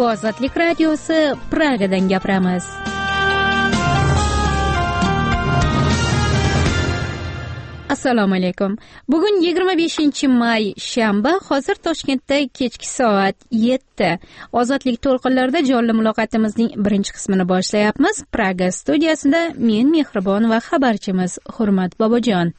Bu Ozodlik radiosi, Pragadan gapiramiz. Assalomu alaykum. Bugun 25-may shanba, hozir Toshkentda kechki soat 7. Ozodlik to'lqinlarida jonli muloqotimizning birinchi qismini boshlayapmiz. Praga studiyasida men Mehribon va xabarchimiz Hurmat Bobojon.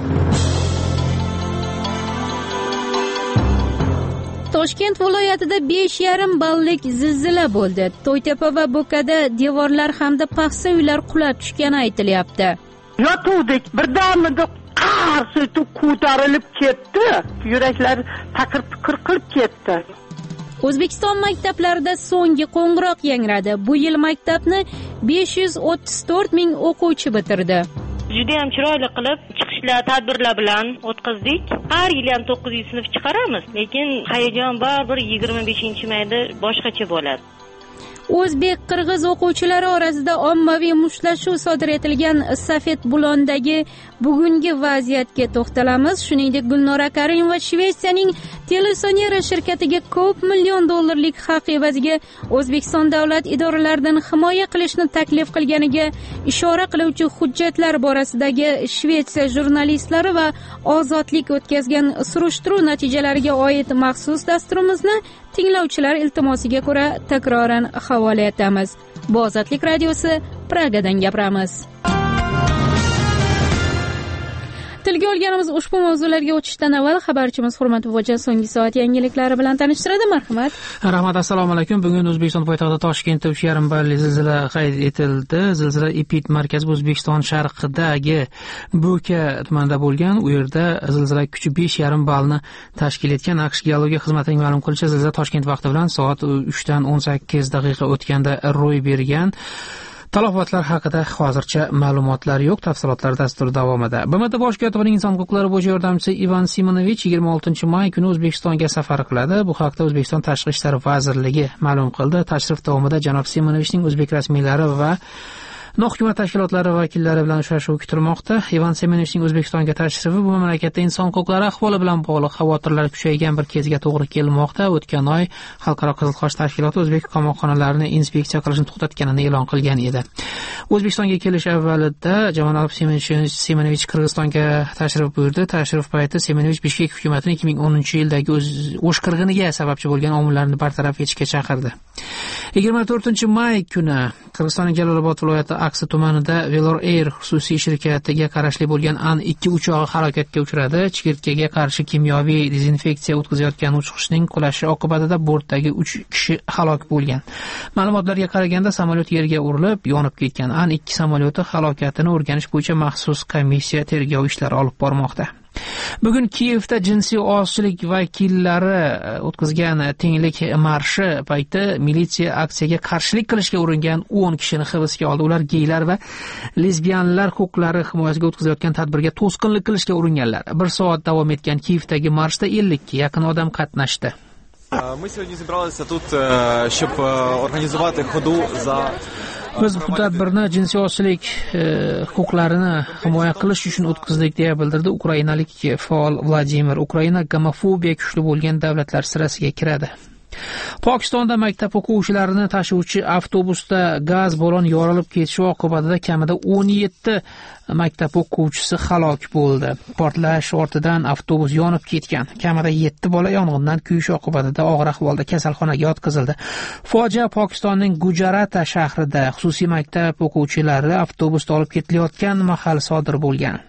Toshkent viloyatida 5,5 ballik zilzila bo'ldi. To'ytepa va Bo'kada devorlar hamda paxsa uylar qulab tushgani aytilyapti. Yotuvdik, birdamida qarsi ko'tarilib ketdi. Yuraklar taqir-tuqir qilib ketdi. O'zbekiston maktablarida so'nggi qo'ng'iroq yangradi. Bu yil maktabni 534 ming o'quvchi bitirdi. Juda ham chiroyli qilib chiqishlar, tadbirlar bilan o'tkazdik. Har yil ham 900 sinf chiqaramiz, lekin hayajon baribir 25-mayda boshqacha bo'ladi. O'zbek-qirg'iz o'quvchilari orasida ommaviy mushtlashuv sodir etilgan Safet Bulondagi bugungi vaziyatga to'xtalamiz. Shuningdek, Gulnora Karimova Shvetsiyaning Telesonera shirkatiga ko'p million dollarlik haq evaziga O'zbekiston davlat idoralaridan himoya qilishni taklif qilganiga ishora qiluvchi hujjatlar borasidagi Shvetsiya jurnalistlari va Ozodlik o'tkazgan surishtiruv natijalariga oid maxsus dasturimizni tinglovchilar iltimosiga ko'ra takroran havola etamiz. Bu Ozodlik radiosi, Pragadan gapiramiz. Tilga olganimiz ushbu mavzularga o'tishdan avval xabarchimiz Hurmat Bobojon so'nggi soat yangiliklari bilan tanishtiradi. Marhamat. Rahmat, assalomu alaykum. Bugun O'zbekiston poytaxti Toshkentda 3,5 balli zilzila qayd etildi. Zilzila epitmarkazi O'zbekiston sharqidagi Bo'ka tumanida bo'lgan. U yerda zilzila kuchi 5,5 ballni tashkil etgan. AQSh geologiya xizmatining ma'lum qilishicha, zilzila Toshkent vaqti bilan soat 3:18 o'tganda ro'y bergan. Talafotlar haqida hozircha ma'lumotlar yo'q, tafsilotlar dastur davomida. BMT bosh kotibining inson huquqlari bo'yicha yordamchisi Ivan Simonovich 26-may kuni O'zbekistonga safar qiladi. Bu haqda O'zbekiston Tashqi ishlar vazirligi ma'lum qildi. Tashrif davomida janob Simonovichning o'zbek rasmiylari va hukumat tashkilotlari vakillari bilan uchrashuv kutilmoqda. Ivan Semenovichning O'zbekistonga tashrifi bu mamlakatda inson huquqlari ahvoli bilan bog'liq xavotirlar kuchaygan bir kezga to'g'ri kelmoqda. O'tgan oy Xalqaro Qizil Qosh tashkiloti o'zbek qamoqxonalarini inspeksiya qilishni to'xtatganini e'lon qilgan edi. O'zbekistonga kelish avvalida janob Semenovich Qirg'izistonga tashrif buyurdi. Tashrif payti Semenovich Bishkek hukumatining 2010-yildagi o'shqirg'iniga sababchi bo'lgan omillarni bartaraf etishga chaqirdi. 24-may kuni Qirg'izistonning Jalolobod viloyati Aqsa tumanida Velor Air xususiy shirkatiga qarashli bo'lgan An-2 uchog'i halokatga uchradi. Chigirtkaga qarshi kimyoviy dezinfeksiya o'tkazayotgan uchiqishning qulashi oqibatida bortdagi 3 kishi halok bo'lgan. Ma'lumotlarga qaraganda samolyot yerga urilib, yonib ketgan. An-2 samolyoti halokatini o'rganish bo'yicha maxsus komissiya tergov ishlari olib bormoqda. Bugun Kiyevda jinsiy ozchilik vakillari o'tkazgan tenglik marshi payti militsiya aksiyaga qarshilik qilishga uringan 10 kishini hibsga oldi. Ular geylar va lesbiyanlar huquqlari himoyasiga o'tkazayotgan tadbirga to'sqinlik qilishga uringanlar. 1 soat davom etgan Kiyevdagi marshda 50 ga yaqin odam qatnashdi. Ми сьогодні зібралися тут, щоб організувати ходу за Biz bu tadbirni jinsiy ozchilik huquqlarini himoya qilish uchun o'tkazdik deya bildirdi ukrainalik faol Vladimir. Ukraina gomofobiya kuchli bo'lgan davlatlar sirasiga kiradi. Pokistonda maktab o'quvchilarini tashuvchi avtobusda gaz ballon yorilib ketishi oqibatida kamida 17 maktab o'quvchisi halok bo'ldi. Portlash ortidan avtobus yonib ketgan. Kamida 7 bola yong'indan kuyish oqibatida og'ir ahvolda kasalxonaga yotqizildi. Fojia Pokistonning Gujarata shahrida xususiy maktab o'quvchilari avtobusda olib ketilayotgan mahal sodir bo'lgan.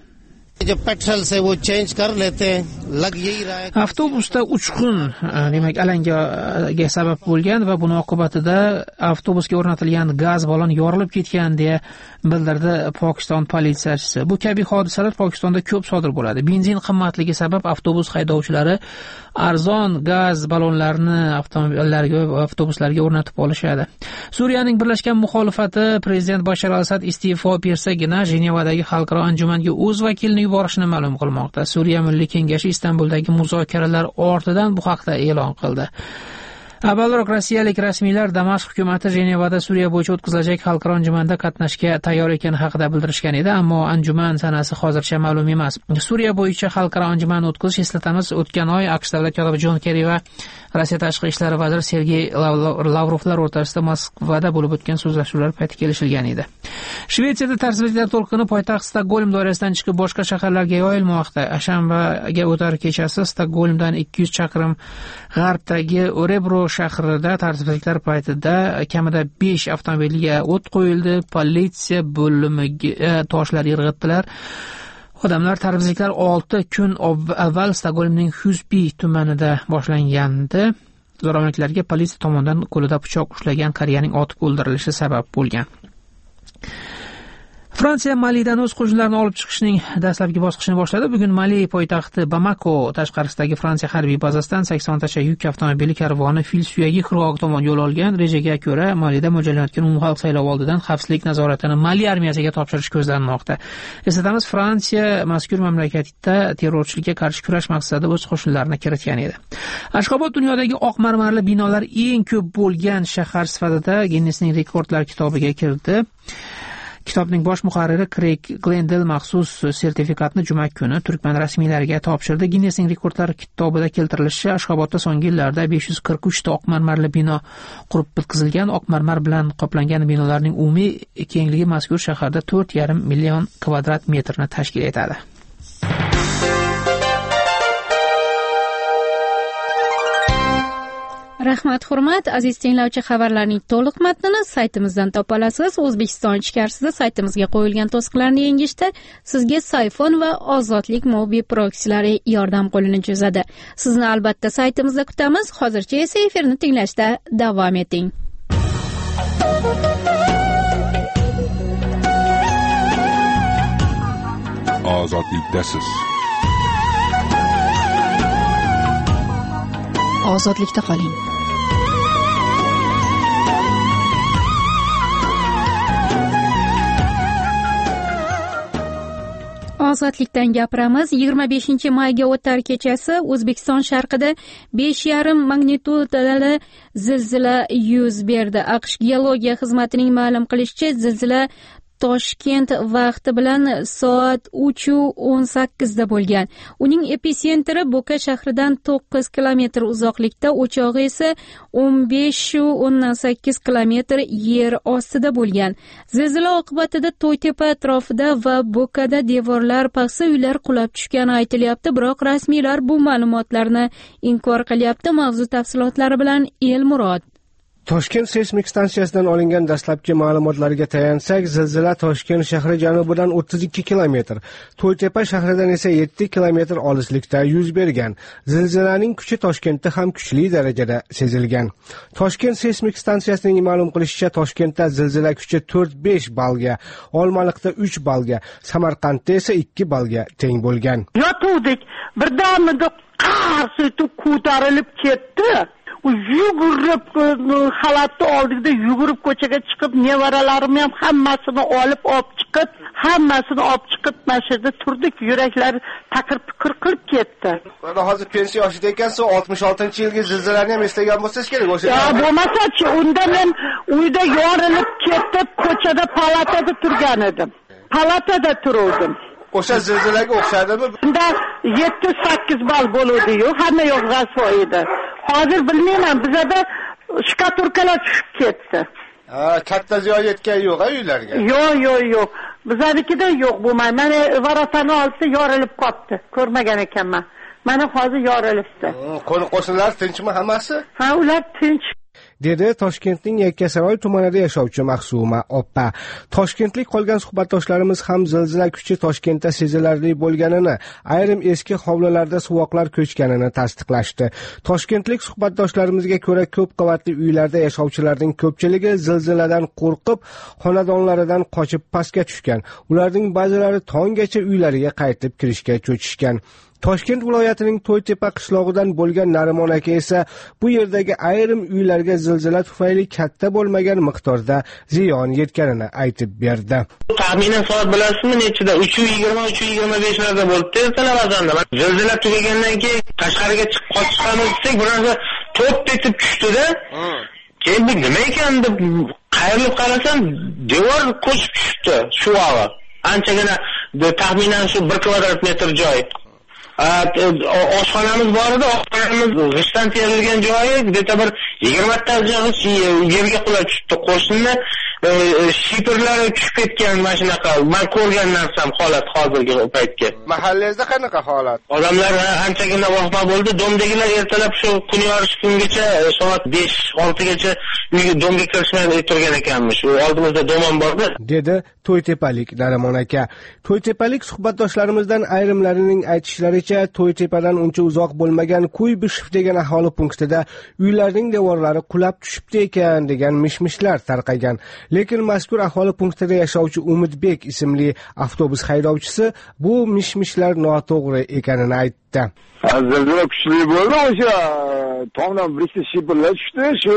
Avtobusda uchqun, demak, alangaga sabab bo'lgan va buning oqibatida avtobusga o'rnatilgan gaz ballon yorilib ketgan deya bildirdi Pokiston politsiyachisi. Bu kabi hodisalar Pokistonda ko'p sodir bo'ladi. Benzin qimmatligi sabab avtobus haydovchilari arzon gaz ballonlarini avtobuslarga o'rnatib olishadi. Suriyaning birlashgan muxolifati prezident Bashar al-Asad iste'fo bersagina Jenevadagi xalqaro anjumanga o'z vakilini yuborishini ma'lum qilmoqda. Suriya Milliy kengashi Istanbuldagi muzokaralar ortidan bu haqda e'lon qildi. Avvalroq rossiyalik rasmiylar Damashq hukumati Jenevada Suriya bo'yicha o'tkazilajak xalqaro anjumanda qatnashga tayyor ekani haqida bildirishgan edi, ammo anjuman sanasi hozircha ma'lum emas. Suriya bo'yicha xalqaro anjuman o'tkazish, eslatamiz, o'tgan oy AQSh davlat kotibi Jon Kerri va Rossiya tashqi ishlar vaziri Sergey Lavrovlar o'rtasida Moskvada bo'lib o'tgan so'zlashuvlar payti kelishilgan edi. Shvetsiyada tartibsizliklar to'lqini poytaxt Stokgolm doirasidan chiqib boshqa shaharlarga yoyilmoqda. Shanbaga o'tar kechasi Stokgolmdan 200 chaqirim g'arbdagi Örebro shahrida tartibsizliklar paytida kamida 5 avtomobilga o't qo'yildi. Politsiya bo'limiga toshlar yirg'itdilar. Odamlar tartibsizliklar 6 kun avval Stokgolmning Husby tumanida boshlangandi. Zo'ravonliklarga politsiya tomonidan qo'lida pichoq ushlagan qariyaning otib o'ldirilishi sabab bo'lgan. Fransiya Malidan o'z qo'shinlarini olib chiqishning dastlabki bosqichini boshladi. Bugun Mali poytaxti Bamako tashqarisidagi Fransiya harbiy bazasidan 80 tacha yuk avtomobili karvoni fil suyagi qirg'og'i tomon yo'l olgan. Rejaga ko'ra, Malida mo'ljallanayotgan umumxalq saylovi oldidan xavfsizlik nazoratini Mali armiyasiga topshirish ko'zlanmoqda. Eslatamiz, Fransiya mazkur mamlakatda terrorchilikka qarshi kurash maqsadida o'z qo'shinlarini kiritgan edi. Ashxobod dunyodagi oq marmarli binolar eng ko'p bo'lgan shahar sifatida Ginnesning rekordlar kitobiga kirdi. Kitobning bosh muharriri Craig Glendale maxsus sertifikatni juma kuni turkman rasmiylariga topshirdi. Ginnesning rekordlar kitobida keltirilishicha, Ashxobodda so'nggi yillarda 543 ta oq marmarli bino qurib bitkazilgan. Oq marmar bilan qoplangan binolarning umumiy kengligi mazkur shaharda 4,5 million kvadrat metrni tashkil etadi. Rahmat, hurmat, aziz tinglovchi, xabarlarning to'liq matnini saytimizdan topa olasiz. O'zbekiston ichkarisida saytimizga qo'yilgan to'siqlarni yengishda sizga Sayfon va Ozodlik mobil proksilari yordam qo'lini cho'zadi. Sizni albatta saytimizda kutamiz. Hozircha esa efirni tinglashda davom eting. Ozodlikdasiz. Ozodlikda qoling. Ozodlikdan gapiramiz. 25 mayga o'tar kechasi O'zbekiston sharqida 5,5 magnitudali zilzila yuz berdi. AQSh geologiya xizmatining ma'lum qilishicha, zilzila Toshkent vaqti bilan soat 3:18 da bo'lgan. Uning epitsentri Bo'ka shahridan 9 kilometr uzoqlikda, o'chog'i esa 15-18 kilometr yer ostida bo'lgan. Zilzila oqibatida To'ytepa atrofida va Bo'kada devorlar, paxsa uylar qulab tushgani aytilyapti, biroq rasmiylar bu ma'lumotlarni inkor qilyapti. Mavzu tafsilotlari bilan Elmurod. Toshkent seysmik stansiyasidan olingan dastlabki ma'lumotlarga tayansak, zilzila Toshkent shahri janubidan 32 kilometr, To'ytepa shahridan esa 7 kilometr olislikda yuz bergan. Zilzilaning kuchi Toshkentda ham kuchli darajada sezilgan. Toshkent seysmik stansiyasining ma'lum qilishicha, Toshkentda zilzila kuchi 4-5 balga, Olmaliqda 3 balga, Samarqandda esa 2 balga teng bo'lgan. Yotuvdik, birdamida qarsi ko'tarilib ketdi. Yugurib xalatni oldida yugurib ko'chaga chiqib, nevaralarim ham hammasini olib chiqib, mana shu yerda turdik, yuraklar taqir-tuqir qilib ketdi. Mana hozir pensiya yoshida ekansiz, 66-yilgi zilzilani ham eslagan bo'lsangiz kerak o'sha. Ya, bo'lmasa-chi, unda men uyda yorilib ketib, ko'chada palatada turgan edim. Palatada turuvdim. O'sha zilzilaga o'xshadimi? Unda 7-8 bal bo'ldi-yu, hamma yoq g'asvo edi. Hozir bilmayman, bizada shkaturkalar tushib ketdi. Katta ziyon yetgan yo'q uylarga? Yo'q. Bizanikida yo'q bo'lmay. Mana varotani olsa yorilib qoldi. Ko'rmagan ekanman. Mana hozir yorilibdi. Qo'shnilar tinchmi hammasi? Ha, ular tinch. dedi Toshkentning Yakkasaroy tumanida yashovchi Mahsuma opa. Toshkentlik qolgan suhbatdoshlarimiz ham zilzila kuchi Toshkentda sezilarli bo'lganini, ayrim eski hovlilarda suvoqlar ko'chganini tasdiqlashdi. Toshkentlik suhbatdoshlarimizga ko'ra, ko'p qavatli uylarda yashovchilarning ko'pchiligi zilziladan qo'rqib, xonadonlaridan qochib pastga tushgan. Ularning ba'zilari tonggacha uylariga qaytib kirishga cho'chishgan. Toshkent viloyatining To'ytepa qishlog'idan bo'lgan Narimon aka esa bu yerdagi ayrim uylarga zilzila tufayli katta bo'lmagan miqdorda ziyon yetganini aytib berdi. Taxminan soat bilasizmi nechida? 3:20-3:25 larda bo'libdi ertalab azonda. Zilzila tugagandan keyin tashqariga chiqib qochishamiz desak, bir narsa to'rt etib tushdi-da. Keyin bu nima ekan deb qayrilib qarasam, devor ko'chib tushibdi shu og'i. Anchagina taxminan shu 1 kvadrat metr joy. Oshxonamiz bor edi, oshxonamiz g'ishtdan terilgan joyi, deta bir 20 ta joyi yerga qulab tushibdi. Qo'shinni shiperlari tushib ketgan mashinaqa. Men ko'rgan narsam holat hozirgi paytga. Mahallangizda qanaqa holat? Odamlar anchagina vahma bo'ldi. Domdagilar ertalab shu kun yorish kungacha soat 5-6 gacha uyga domga kirishmay turgan ekanmiz. U oldimizda domon bordi, dedi To'ytepalik Narimon aka. To'ytepalik suhbatdoshlarimizdan ayrimlarining aytishlaricha, To'ytepadan uncha uzoq bo'lmagan Kuybishif degan aholi punktida uylarning devorlari qulab tushibdi ekan degan mishmishlar tarqagan. Lekin mazkur aholi punktida yashovchi Umidbek ismli avtobus haydovchisi bu mishmishlar noto'g'ri ekanini aytdi. Zilzila kuchli bo'ldi, o'sha tomdan birikta shiperlar tushdi, shu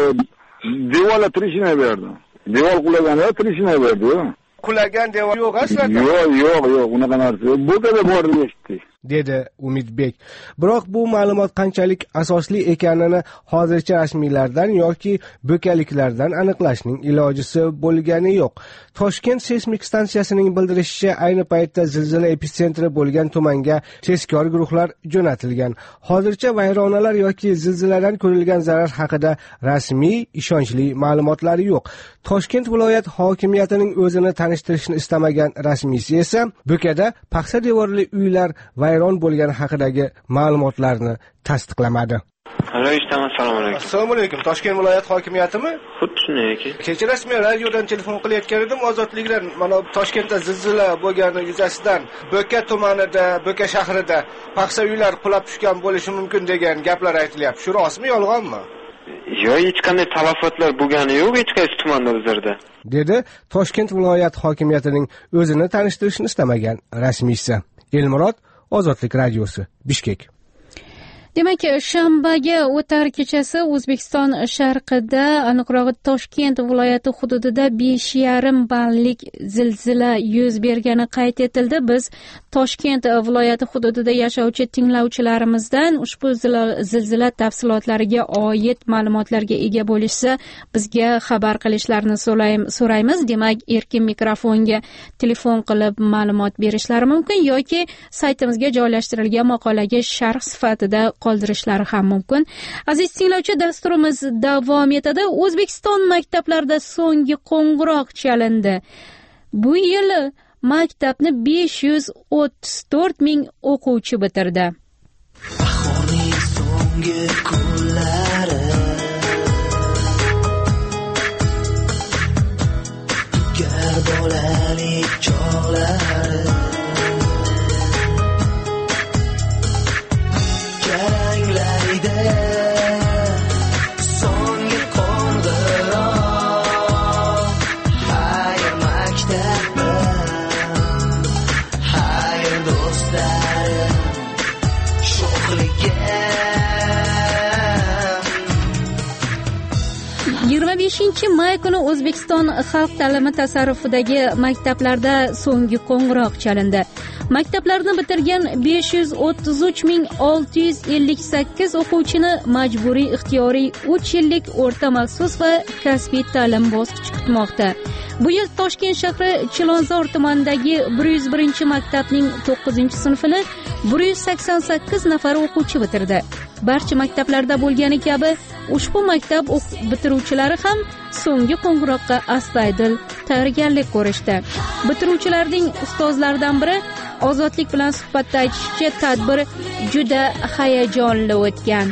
devorlar trishina berdi. Devor qulaganda trishina berdi. Qulagan devor yo'q aslida. Yo'q, unaqa narsa. Bu yerda bor eshitdik, dedi Umidbek. Biroq bu ma'lumot qanchalik asosli ekanini hozircha rasmiylardan yoki bo'kaliklardan aniqlashning ilojisi bo'lgani yo'q. Toshkent seysmik stansiyasining bildirishicha, ayni paytda zilzila epitsentri bo'lgan tumanga tezkor guruhlar jo'natilgan. Hozircha vayronalar yoki zilziladan ko'rilgan zarar haqida rasmiy, ishonchli ma'lumotlar yo'q. Toshkent viloyat hokimiyatining o'zini tanishtirishni istamagan rasmiysi esa Bo'kada paxsa devorli uylar vayron bo'lgani haqidagi ma'lumotlarni tasdiqlamadi. Assalomu alaykum. Assalomu alaykum. Toshkent viloyat hokimiyatimi? Xuddi shunday ekan. Kechirasiz, men radiodan telefon qilayotgan edim. Ozodlikdan mana Toshkentda zilzila bo'lgani yuzasidan Bo'ka tumanida, Bo'ka shahrida paxsa uylar qulab tushgan bo'lishi mumkin degan gaplar aytilyapti. Shu rostmi, yolg'onmi? Yo'q, hech qanday talafotlar bo'lgani yo'q hech qaysi tumanda bizlarda, dedi Toshkent viloyat hokimiyatining o'zini tanishtirishni istamagan rasmiysi. Elmurod, Ozodlik radiosi, Bishkek. Demak, shanbaga o'tar kechasi O'zbekiston sharqida, aniqrog'i Toshkent viloyati hududida 5,5 ballik zilzila yuz bergani qayd etildi. Biz Toshkent viloyati hududida yashovchi tinglovchilarimizdan ushbu zilzila tafsilotlariga oid ma'lumotlarga ega bo'lishsa, bizga xabar qilishlarini so'raymiz. Demak, erkin mikrofonga telefon qilib ma'lumot berishlari mumkin yoki saytimizga joylashtirilgan maqolaga sharh sifatida qoldirishlari ham mumkin. Aziz tinglovchi, dasturimiz davom etadi. O'zbekiston maktablarida so'nggi qo'ng'iroq chalindi. Bu yil maktabni 534 ming o'quvchi bitirdi. Bahorning so'nggi kunlari tugar bolalik chog'lari so'nggi qo'ng'iroq. Hayr maktabim, hayr do'stlarim, sho'xligim. 25 may kuni O'zbekiston xalq ta'limi tasarrufidagi maktablarda so'nggi qo'ng'iroq chalindi. Maktablarni bitirgan 533,658 o'quvchini majburiy ixtiyoriy 3 yillik o'rta maxsus va kasbiy ta'lim bosqichi kutmoqda. Bu yil Toshkent shahri Chilonzor tumanidagi 101 maktabning 9-sinfini 188 nafar o'quvchi bitirdi. Barcha maktablarda bo'lgani kabi ushbu maktab bitiruvchilari ham so'nggi qo'ng'iroqqa astoydil tayyorgarlik ko'rishdi. Bitiruvchilarning ustozlaridan biri Ozodlik bilan suhbatda aytishicha, tadbir juda hayajonli o'tgan.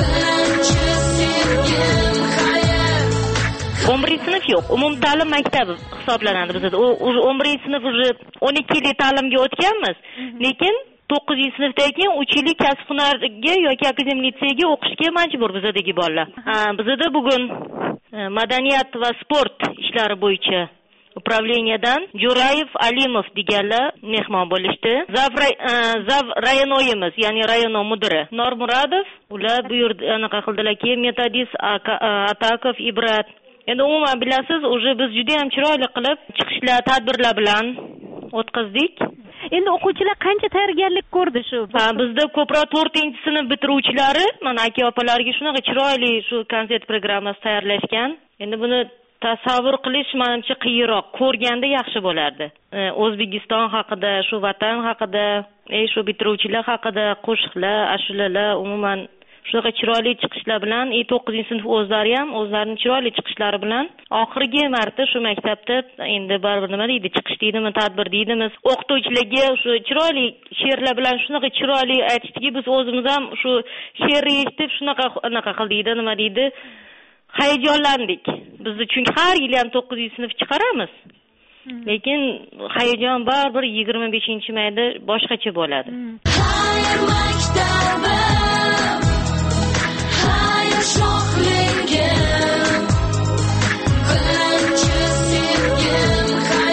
11-sinf yo'q, umumta'lim maktabi hisoblanadi bizda. 11-sinf уже 12 yillik ta'limga o'tganmiz, lekin 9-sinfdan keyin 3 yillik kasb hunarga yoki akademik litseyga o'qishga majbur bizdagi bolalar. Bizda bugun madaniyat va sport ishlari bo'yicha upravleniyadan Jo'rayev, Alimov deganlar mehmon bo'lishdi. Zav rayonoyimiz, ya'ni rayonon mudiri Normuradov, ular bu yerda anaqa qildilar-ki, Metodist, Atakov, Ibrat. Endi umuman bilasiz, уже biz juda ham chiroyli qilib chiqishlar, tadbirlar bilan o'tkazdik. endi o'quvchilar qancha tayyorgarlik ko'rdi shu? Bizda ko'proq 4-sinf bitiruvchilari mana aka opalarga shunaqa chiroyli shu konsert programmasi tayyorlashgan. Endi buni tasavvur qilish menimcha qiyinroq, ko'rganda yaxshi bo'lardi. O'zbekiston haqida, shu vatan haqida, shu bitiruvchilar haqida qo'shiqlar, ashulalar, umuman shunaqa chiroyli chiqishlar bilan 9-sinf o'zlari ham o'zlarining chiroyli chiqishlari bilan oxirgi marta shu maktabda endi baribir nima deydi, chiqish deydimi, tadbir deydimiz, o'qituvchilarga shu chiroyli she'rlar bilan shunaqa chiroyli aytishdiki, biz o'zimiz ham shu she'rni eshitib shunaqa qildikda, nima deydi, hayajonlandik. Biz chunki har yil ham 9-sinf chiqaramiz. Lekin hayajon baribir 25-mayda boshqacha bo'ladi. Hayır maktabim, hayır sho'xligim, birinchi sevgim,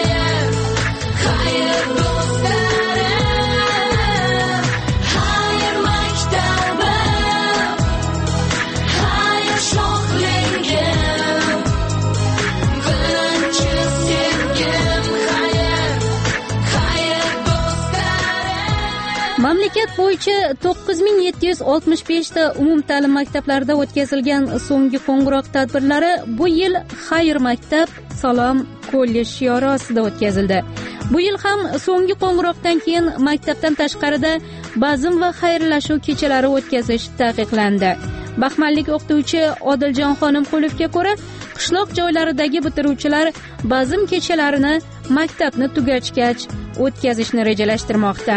hayır do'stlarim. Hayır maktabim, hayır sho'xligim, birinchi sevgim, hayır do'stlarim. Mamlakat bo'yicha 9765 ta umumta'lim maktablarida o'tkazilgan so'nggi qo'ng'iroq tadbirlari bu yil Xayr maktab, Salom kollej shiori ostida o'tkazildi. Bu yil ham so'nggi qo'ng'iroqdan keyin maktabdan tashqarida bazm va xayrlashuv kechalari o'tkazish taqiqlandi. Baxmallik o'qituvchi Odiljon Xonimqulovga ko'ra, qishloq joylaridagi bitiruvchilar bazm kechalarini maktabni tugatgach o'tkazishni rejalashtirmoqda.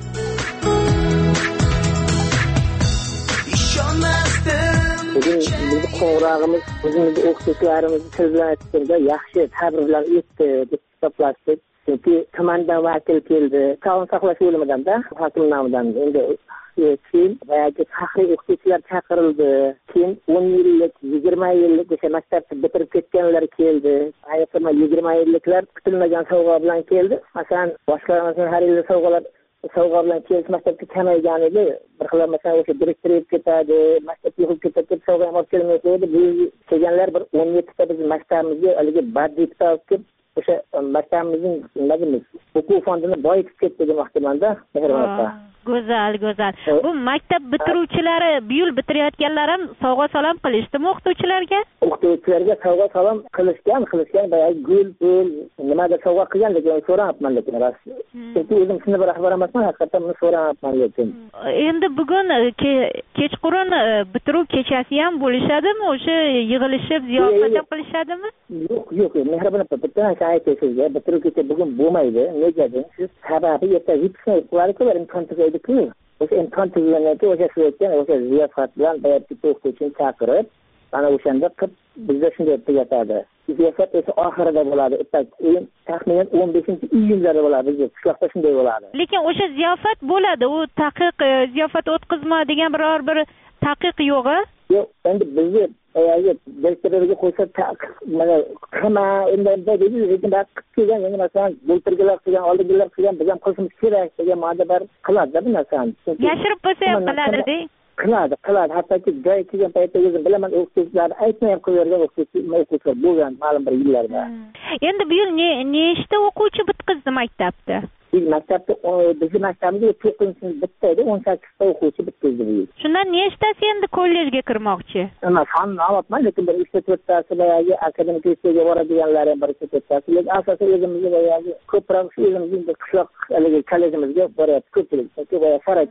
Bugun bizni qo'ng'irog'imiz, o'zimizni o'qituvchilarimizni siz bilan aytganda yaxshi tabrlar etdi deb hisoblashdik. Chunki tumandan vakil keldi, sog'liqni saqlash bo'limidan-da, hokim nomidan. Endi keyin boyagi faxriy o'qituvchilar chaqirildi. Keyin 10 yillik, 20 yillik o'sha maktabni bitirib ketganlar keldi. Ayniqsa 20 yilliklar kutilmagan sovg'a bilan keldi. Masalan, boshqalarning har yil sovg'a bilan kelish maktabga kamaygan edi. Bir xil masalan o'sha direktor yeb ketadi, maktab yig'ib ketadi deb sovg'a ham olib kelmaydi. Bu kelganlar bir 17 ta bizning maktabimizga haligi badiiy kitob kelib o'sha maktabimizning nima deymiz, o'quv fondini boyitib ketdi demoqchiman-da, mehribonlar. Go'zal. Bu maktab bitiruvchilari bu yil bitirayotganlar ham sovg'a salom qilishdimi o'qituvchilarga? O'qituvchilarga sovg'a salom qilishgan, boyagi gul, nimaga sovg'a qilgan degan so'rayapman lekin rost. Chunki o'zim sinf rahbari emasman, haqiqatan buni so'rayapman lekin. Endi bugun kechqurun bitiruv kechasi ham bo'lishadimi? O'sha yig'ilishib ziyofat ham qilishadimi? Yo'q, mehribon bitta aytaysiz-da, bitiruv kecha bugun bo'lmaydi. Nega deysiz? Sababi erta yetishmaydi, imkon tugaydi-ku. O'sha imkon tugagandan o'sha so'yatgan, o'sha ziyofat bilan bayatga o'qituvchini chaqirib, ana o'shanda qilib bizda shunday tugatadi. Ziyofat esa oxirida bo'ladi. Taxminan 15-iyunda bo'ladi. Bizda qishloqda shunday bo'ladi. Lekin o'sha ziyofat bo'ladi. U taqiq ziyofat o'tkazma degan biror bir taqiq yo'q-a? Yo'q, endi bizni direktorlarga qo'ysa mana qilma unday deydi, lekin qilib kelgan, endi masalan bo'ltirgilar qilgan, oldingilar qilgan, biz ham qilishimiz kerak degan ma'noda bir qiladi bu narsani. Yashirib bo'lsa ham qiladi-da. Qiladi. Hattoki joy kelgan paytda o'zim bilaman, o'qituvchilarni aytmay ham qilavergan o'qituvchilar bo'lgan ma'lum bir yillarda. Endi bu yil nechta o'quvchi bitkazdi maktabda? Maktabda bizni maktabimizda 9-sinf bitta edi, 18 ta o'quvchi bitkazdi bu yil. Shundan nechtasi endi kollejga kirmoqchi? Nima sonini olmayman, lekin bir 3-4 tasi boyagi akademik liseyaga boradiganlar ham bir 3-4 tasi. Lekin asosiy o'zimizga boyagi ko'proq shu o'zimizning qishloq kollejimizga boryapti ko'pchilik. Chunki boya sharoit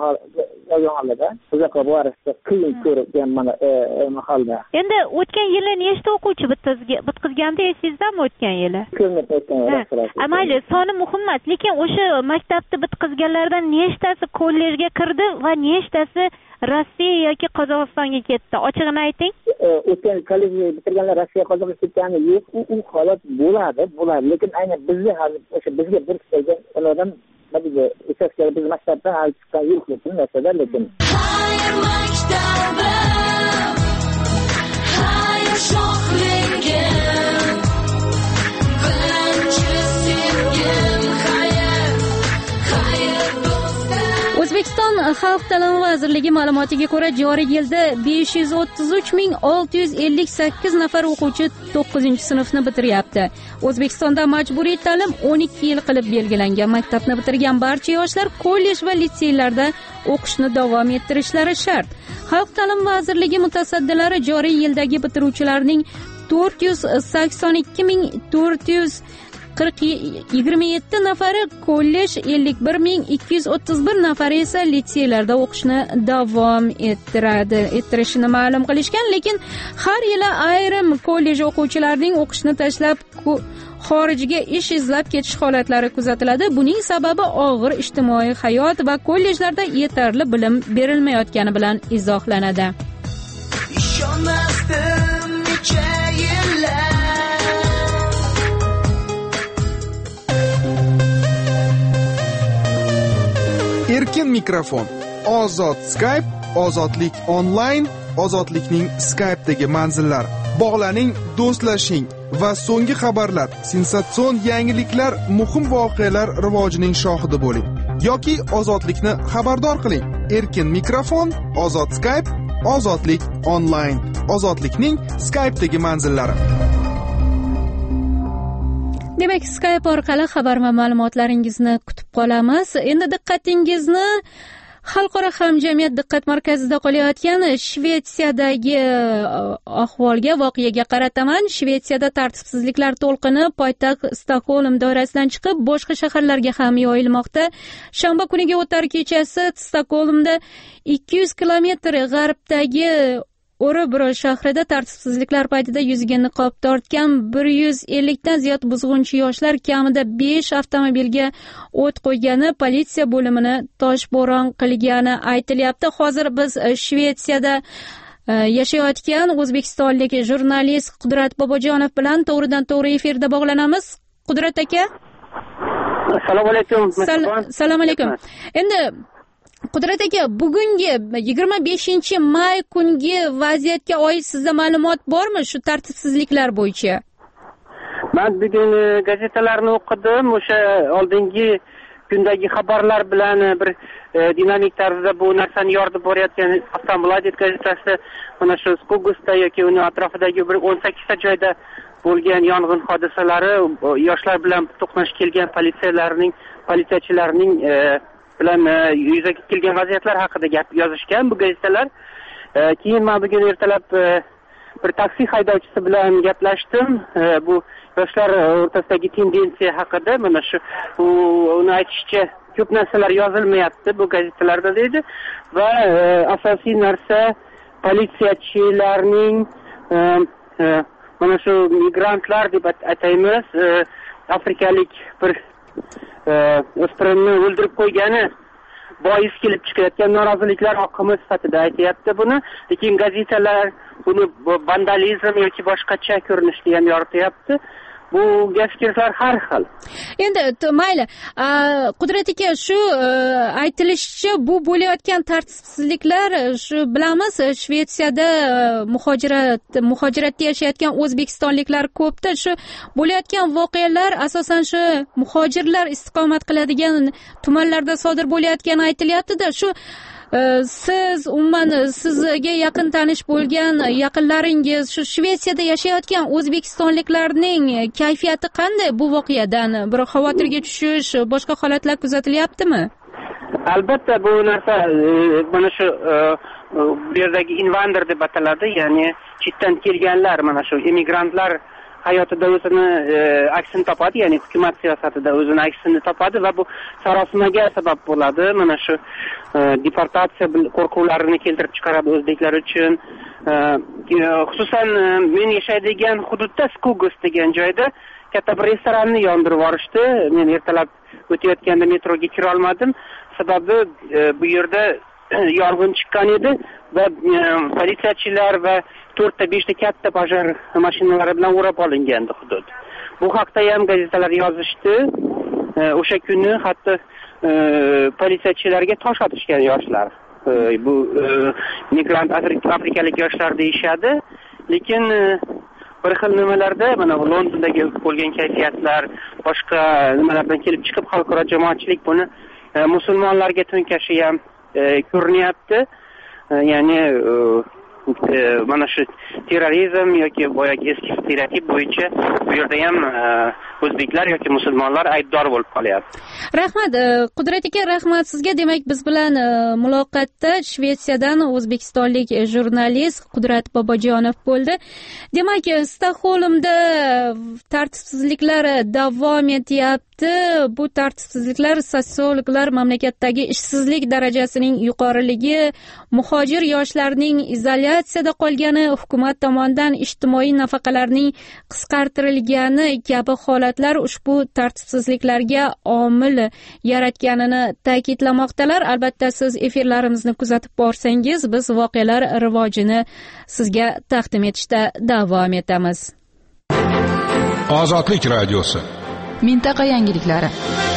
yolg'on holda uzoqqa borishda qiyin ko'rgan mana mahalda. Endi o'tgan yili nechta o'quvchi bitkazganda esingizdanmi o'tgan yili? Mayli, soni muhim emas, lekin o'sha maktabda bitkazganlardan nechtasi kollejga kirdi va nechtasi Rossiya yoki Qozog'istonga ketdi? Ochig'ini ayting. O'tgan kollejni bitirganlar Rossiya, Qozog'istonga ketgani yo'q. U holat bo'ladi, lekin aynan bizni hozir o'sha bizga bir kelgan ulardan bizga esaslar biz maktabdan olib chiqqan yo'q lekin narsada lekin. Hayır maktabim, hayır sho'xligim, birinchi sevgim, O'zbekiston Xalq ta'limi vazirligi ma'lumotiga ko'ra, joriy yilda 533,658 nafar o'quvchi 9-sinfni bitiryapti. O'zbekistonda majburiy ta'lim 12 yil qilib belgilangan. Maktabni bitirgan barcha yoshlar kollej va litseylarda o'qishni davom ettirishlari shart. Xalq ta'limi vazirligi mutasaddilari joriy yildagi bitiruvchilarning 482,427 nafari kollej, 51,231 nafari esa litseylarda o'qishni davom ettirishini ma'lum qilishgan. Lekin har yili ayrim kollej o'quvchilarining o'qishni tashlab xorijga ish izlab ketish holatlari kuzatiladi. Buning sababi og'ir ijtimoiy hayot va kollejlarda yetarli bilim berilmayotgani bilan izohlanadi. Ishonmasdim necha yillar. Erkin mikrofon, ozod Skype, ozodlik onlayn, ozodlikning Skype'dagi manzillari. Bog'laning, do'stlashing va so'nggi xabarlar, sensatsion yangiliklar, muhim voqealar rivojining shohidi bo'ling yoki ozodlikni xabardor qiling. Erkin mikrofon, ozod Skype, ozodlik onlayn, ozodlikning Skype'dagi manzillari. Demak, Skype orqali xabar va ma'lumotlaringizni kutib qolamiz. Endi diqqatingizni xalqaro hamjamiyat diqqat markazida qolayotgan Shvetsiyadagi ahvolga, voqeaga qarataman. Shvetsiyada tartibsizliklar to'lqini poytaxt Stokgolm doirasidan chiqib, boshqa shaharlarga ham yoyilmoqda. Shanba kuniga o'tar kechasi Stokgolmda 200 kilometr g'arbdagi O'rebro shahrida tartibsizliklar paytida yuziga niqob tortgan 150 dan ziyod buzg'unchi yoshlar kamida 5 avtomobilga o't qo'ygani, politsiya bo'limini toshbo'ron qilgani aytilyapti. Hozir biz Shvetsiyada yashayotgan o'zbekistonlik jurnalist Qudrat Bobojonov bilan to'g'ridan-to'g'ri efirda bog'lanamiz. Qudrat aka. Assalomu alaykum. Assalomu alaykum. Endi Qudrat aka, bugungi 25-may kungi vaziyatga oid sizda ma'lumot bormi shu tartibsizliklar bo'yicha? Men bugun gazetalarni o'qidim. O'sha oldingi kundagi xabarlar bilan bir dinamik tarzda bu narsani yoritib borayotgan Avtomobil gazetasi mana shu Skogusda yoki uning atrofidagi bir 18 ta joyda bo'lgan yong'in hodisalari, yoshlar bilan to'qnash kelgan politsiyachilarning bilan yuzaga kelgan vaziyatlar haqida gap yozishgan bu gazetalar. Keyin men bugun ertalab bir taksi haydovchisi bilan gaplashdim. Bu yoshlar o'rtasidagi tendensiya haqida, mana shu uni aytishicha ko'p narsalar yozilmayapti bu gazetalarda deydi va asosiy narsa politsiyachilarning mana shu migrantlar deb ataymiz, afrikalik bir o'spirinni o'ldirib qo'ygani bois kelib chiqayotgan noroziliklar oqimi sifatida aytyapti buni. Lekin gazetalar buni vandalizm yoki boshqacha ko'rinishda ham yorityapti. Bu gap-fikrlar har xil. Endi mayli, Qudrat aka, shu aytilishicha bu bo'layotgan tartibsizliklar, shu bilamiz, Shvetsiyada muhojiratda yashayotgan o'zbekistonliklar ko'pda. Shu bo'layotgan voqealar asosan shu muhojirlar istiqomat qiladigan tumanlarda sodir bo'layotgani aytilyapti-da. Shu siz umuman sizga yaqin tanish bo'lgan yaqinlaringiz shu Shvetsiyada yashayotgan o'zbekistonliklarning kayfiyati qanday bu voqeadan? Bir xavotirga tushish, boshqa holatlar kuzatilyaptimi? Albatta bu narsa mana shu bu yerdagi invander deb ataladi, ya'ni chetdan kelganlar, mana shu immigrantlar hayotida o'zini aksini topadi, ya'ni hukumat siyosatida o'zini aksini topadi va bu sarosimaga sabab bo'ladi. Mana shu deportatsiya qo'rquvlarini keltirib chiqaradi o'zbeklar uchun. Xususan men yashaydigan hududda Skogus degan joyda katta bir restoranni yondirib yuborishdi. Men ertalab o'tayotganda metroga kira olmadim. Sababi bu yerda yong'in chiqqan edi va politsiyachilar va 4-5 ta katta pojar mashinalari bilan o'rab olingandi hudud. Bu haqda ham gazetalar yozishdi. O'sha kuni hatto politsiyachilarga tosh otishgan yoshlar. Bu migrant afrikalik yoshlar deyishadi. Lekin bir xil nimalarda, mana Londondagi bo'lgan kayfiyatlar, boshqa nimalardan kelib chiqib xalqaro jamoatchilik buni musulmonlarga to'nkashi ham ko'rinyapti. Ya'ni mana shu terrorizm yoki boyagi eski stereotip bo'yicha bu yerda ham o'zbeklar yoki musulmonlar aybdor bo'lib qolyapti. Rahmat, Qudrat aka, rahmat sizga. Demak, biz bilan muloqotda Shvetsiyadan o'zbekistonlik jurnalist Qudrat Bobojonov bo'ldi. Demak, Stokgolmda tartibsizliklar davom etyapti. Bu tartibsizliklar sotsiologlar mamlakatdagi ishsizlik darajasining yuqoriligi, muhojir yoshlarning izolyatsiyada qolgani, hukumat tomonidan ijtimoiy nafaqalarning qisqartirilgani kabi holatlar ushbu tartibsizliklarga omil yaratganini ta'kidlamoqdalar. Albatta, siz efirlarimizni kuzatib borsangiz, biz voqealar rivojini sizga taqdim etishda davom etamiz. Ozodlik radiosi. Mintaqa yangiliklari.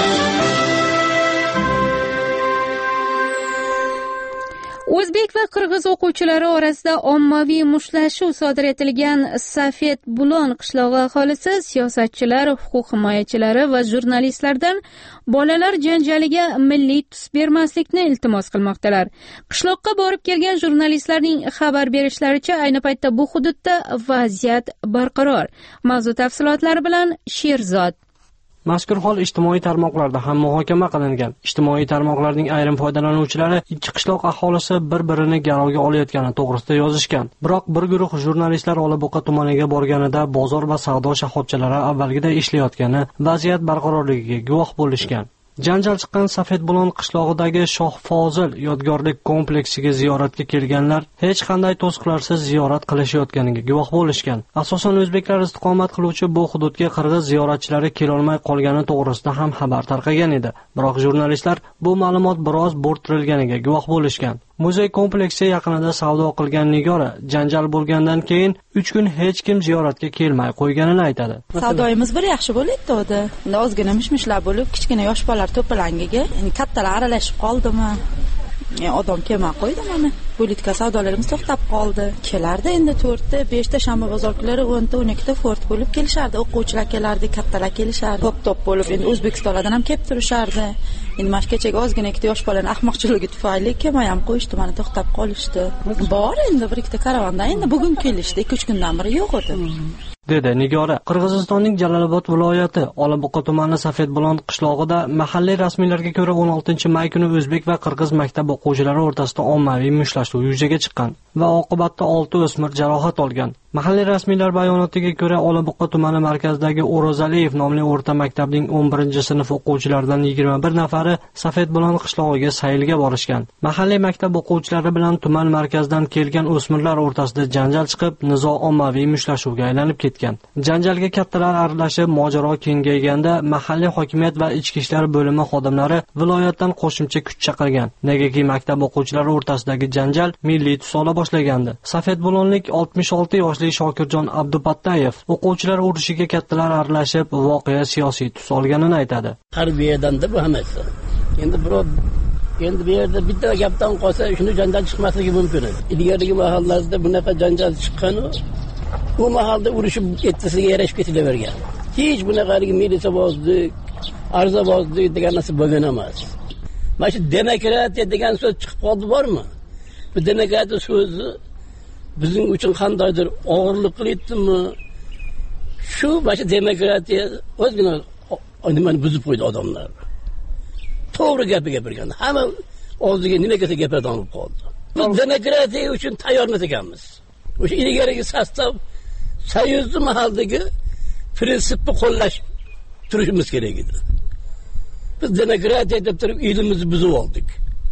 O'zbek va qirg'iz o'quvchilari orasida ommaviy mushtlashuv sodir etilgan Safet Bulon qishlog'i aholisi siyosatchilar, huquq himoyachilari va jurnalistlardan bolalar janjaliga milliy tus bermaslikni iltimos qilmoqdalar. Qishloqqa borib kelgan jurnalistlarning xabar berishlaricha, ayni paytda bu hududda vaziyat barqaror. Mavzu tafsilotlari bilan Sherzod. Mazkur hol ijtimoiy tarmoqlarda ham muhokama qilingan. Ijtimoiy tarmoqlarning ayrim foydalanuvchilari ikki qishloq aholisi bir-birini garovga olayotgani to'g'risida yozishgan. Biroq bir guruh jurnalistlar Olabuqa tumaniga borganida bozor va savdo shoxobchalari avvalgiday ishlayotgani, vaziyat barqarorligiga guvoh bo'lishgan. Janjal chiqqan Safet Bulon qishlog'idagi Shoh Fozil yodgorlik kompleksiga ziyoratga kelganlar hech qanday to'siqlarsiz ziyorat qilishayotganiga guvoh bo'lishgan. Asosan o'zbeklar istiqomat qiluvchi bu hududga qirg'iz ziyoratchilari kelolmay qolgani to'g'risida ham xabar tarqagan edi. Biroq jurnalistlar bu ma'lumot biroz bo'rttirilganiga guvoh bo'lishgan. Muzey kompleksi yaqinida savdo qilgan Nigora janjal bo'lgandan keyin 3 kun hech kim ziyoratga kelmay qo'yganini aytadi. Savdoyimiz bir yaxshi bo'ldi edi. Endi ozgina mishmishlar bo'lib, kichkina yosh bolalar to'plangiga, endi kattalar aralashib qoldimi? Odam kelmay qo'ydi mana. Politika savdolarimiz to'xtab qoldi. Kelardi endi 4 ta, 5 ta shanba bozor kunlari 10 ta, 12 ta fort bo'lib kelishardi. O'quvchilar kelardi, kattalar kelishardi. Top bo'lib endi O'zbekistonlardan ham kelib turishardi. Endi mana kechaga ozgina ikkita yosh bolaning ahmoqchiligi tufayli kelmay ham qo'yishdi, mana to'xtab qolishdi. Bor endi bir ikkita karavanda, endi bugun kelishdi, 2-3 kundan beri yo'q edi. dedi Nigora. Qirg'izistonning Jalolobod viloyati Olabuqa tumani Safet Bulon qishlog'ida mahalliy rasmiylarga ko'ra 16-may kuni o'zbek va qirg'iz maktab o'quvchilari o'rtasida ommaviy mushtlashuv yuzaga chiqqan va oqibatda 6 o'smir jarohat olgan. Mahalliy rasmiylar bayonotiga ko'ra, Olabuqa tumani markazidagi O'rozaliyev nomli o'rta maktabning 11-sinf o'quvchilaridan 21 nafari Safet Bulon qishlog'iga saylga borishgan. Mahalliy maktab o'quvchilari bilan tuman markazidan kelgan o'smirlar o'rtasida janjal chiqib, nizo ommaviy mushtlashuviga aylanib ketgan. Janjalga kattalar aralashib, mojaro kengayganda mahalliy hokimiyat va ichki ishlar bo'limi xodimlari viloyatdan qo'shimcha kuch chaqirgan. Negaki maktab o'quvchilari o'rtasidagi janjal milliy tus ola boshlagandi. Safet Bulonlik 66 yoshli Shokirjon Abdupattayev o'quvchilar urushiga kattalar aralashib, voqea siyosiy tus olganini aytadi. Tarbiyadan-da bu hammasi. Endi bu yerda bitta gapdan qolsa, shuni janjal chiqmasligi mumkin edi. Ilgarigi mahallarda bunaqa janjal chiqqani, bu mahalda urushib ketisiga yarashib ketilavergan. Hech bunaqaligi militsiyabozlik, arzabozlik degan narsa bo'lgan emas. Mana shu demokratiya degan so'z chiqib qoldi bormi? Bu demokratiya so'zi bizning uchun qandaydir og'irlik qilyaptimi? Shu mana demokratiya o'zgina nimani buzib qo'ydi odamlar. To'g'ri gap gapirgan. Hamma og'ziga nima kelsa gapiradigan bo'lib qoldi. Biz demokratiya uchun tayyormas ekanmiz. O'sha ilgarigi sostav soyuzni mahaldagi prinsipni qo'llash turishimiz kerak edi. Biz demokratiya deb turib elimizni buzib oldik.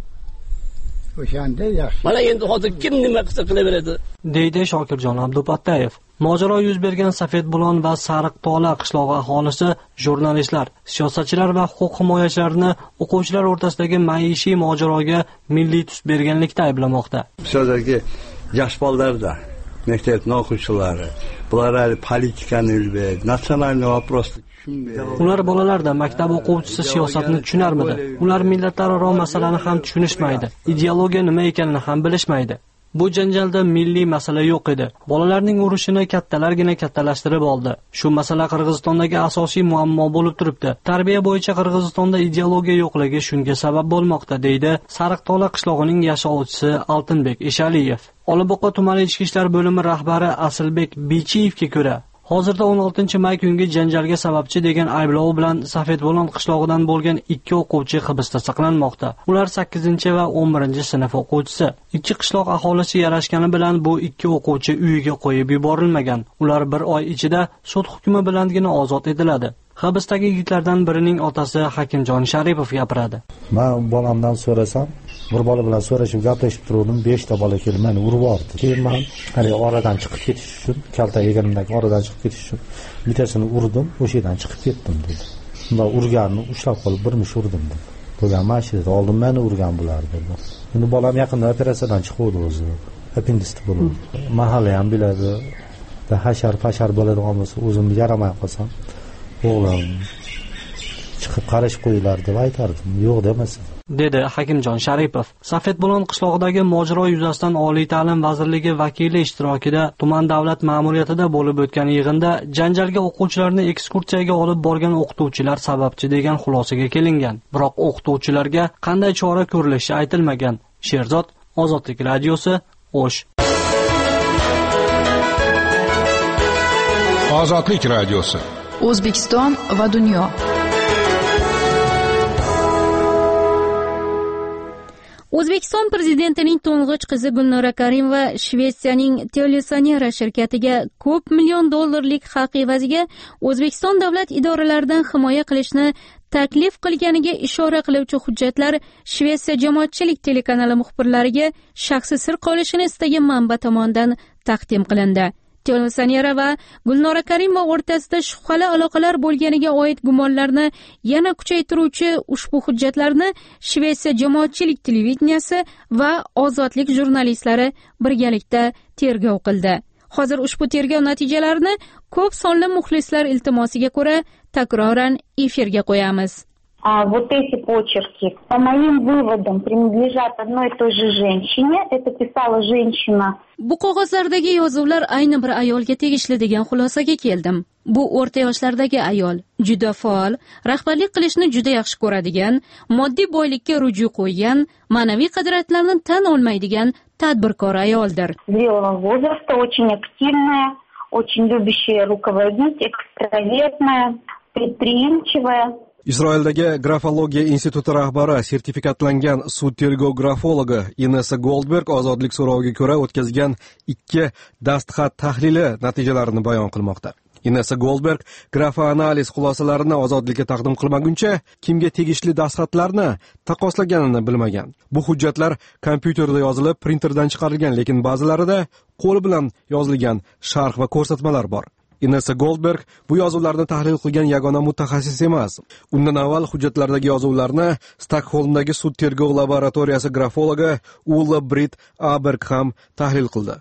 O'shanda yaxshi. Mana endi hozir kim nima qilsa qilaveradi, deydi Shokirjon Abdupattayev. Mojaro yuz bergan Safet Bulon va Sariqtola qishlog'i aholisi jurnalistlar, siyosatchilar va huquq himoyachilarini o'quvchilar o'rtasidagi maishiy mojaroga milliy tus berganlikda ayblamoqda. Bizlarga yosh bolalarda maktab o'quvchilari bular politikani bilmaydi, nasionalniy voprosni tushunmaydi. Ular bolalarda maktab o'quvchisi siyosatni tushunarmidi? Ular millatlararo masalani ham tushunishmaydi. Ideologiya nima ekanini ham bilishmaydi. Bu janjalda milliy masala yo'q edi. Bolalarning urushini kattalargina kattalashtirib oldi. Shu masala Qirg'izistondagi asosiy muammo bo'lib turibdi. Tarbiya bo'yicha Qirg'izistonda ideologiya yo'qligi shunga sabab bo'lmoqda, deydi Sariqtola qishlog'ining yashovchisi Altinbek Eshaliyev. Oliboqa tumani ichki ishlar bo'limi rahbari Asilbek Bichiyevga ko'ra, hozirda 16-may kungi janjalga sababchi degan ayblov bilan Safetbolon qishlog'idan bo'lgan 2 o'quvchi hibsda saqlanmoqda. Ular 8 va 11-sinf o'quvchisi. Ikki qishloq aholisi yarashgani bilan bu 2 o'quvchi uyiga qo'yib yuborilmagan. Ular 1 oy ichida sud hukmi bilangina ozod etiladi. Hibsdagi yigitlardan birining otasi Hakimjon Sharipov gapiradi. Men bolamdan so'rasam, bir bola bilan so'rashib gaplashib turdim, 5 ta bola kelib meni urib yubordi. Keyin men hali oradan chiqib ketish uchun, kalta yeganimdagi oradan chiqib ketish uchun bittasini urdim, o'sha yerdan chiqib ketdim dedi. Unda urganni ushlab qolib bir mush urdim dedi. Bo'lgan mashinada oldin meni urgan bo'lardi dedi. Endi bolam yaqinda operatsiyadan chiqdi o'zi. Appendist bo'ldi. Mahalla ham biladi. Da hashar bo'ladigan bo'lsa, o'zimni yaramay qolsam, o'g'lim chiqib qarash qo'yilar deb aytardim. Yo'q demasin, dedi Hakimjon Sharipov. Safetbolon qishlog'idagi mojaro yuzasidan Oliy ta'lim vazirligi vakili ishtirokida tuman davlat ma'muriyatida bo'lib o'tgan yig'inda janjalga o'quvchilarni ekskursiyaga olib borgan o'qituvchilar sababchi degan xulosaga kelingan. Biroq o'qituvchilarga qanday chora ko'rilishi aytilmagan. Sherzod, Ozodlik radiosi, O'sh. Ozodlik radiosi. O'zbekiston va dunyo. O'zbekiston prezidentining to'ng'ich qizi Gulnora Karimova Shvetsiyaning Telesonera shirkatiga ko'p million dollarlik haq evaziga O'zbekiston davlat idoralaridan himoya qilishni taklif qilganiga ishora qiluvchi hujjatlar Shvetsiya jamoatchilik telekanali muxbirlariga shaxsiy sir qolishini istagan manba tomonidan taqdim qilindi. Telesonera va Gulnora Karimova o'rtasida shubhali aloqalar bo'lganiga oid gumonlarni yana kuchaytiruvchi ushbu hujjatlarni Shvetsiya jamoatchilik televideniyasi va ozodlik jurnalistlari birgalikda tergov qildi. Hozir ushbu tergov natijalarini ko'p sonli muxlislar iltimosiga ko'ra takroran efirga qo'yamiz. Вот эти почерки, по моим выводам, принадлежат одной и той же женщине. Это писала женщина. Bu qog'ozlardagi yozuvlar ayni bir ayolga tegishli degan xulosaga keldim. Bu o'rta yoshlardagi ayol, juda faol, rahbarlik qilishni juda yaxshi ko'radigan, moddiy boylikka ruju qo'ygan, ma'naviy qadriyatlarni tan olmaydigan tadbirkor ayoldir. Зрелого возраста, очень активная, очень любящая руководить, экстравертная, предприимчивая. Isroildagi grafologiya instituti rahbari, sertifikatlangan sud tergov grafologi Inessa Goldberg ozodlik so'roviga ko'ra o'tkazgan 2 dastxat tahlili natijalarini bayon qilmoqda. Inessa Goldberg grafoanaliz xulosalarini ozodlikka taqdim qilmaguncha kimga tegishli dastxatlarni taqqoslaganini bilmagan. Bu hujjatlar kompyuterda yozilib, printerdan chiqarilgan, lekin ba'zilarida qo'l bilan yozilgan sharh va ko'rsatmalar bor. Inessa Goldberg bu yozuvlarni tahlil qilgan yagona mutaxassis emas. Undan avval hujjatlardagi yozuvlarni Stokholmdagi sud tergov laboratoriyasi grafologi Ulla Britt Aberg ham tahlil qildi.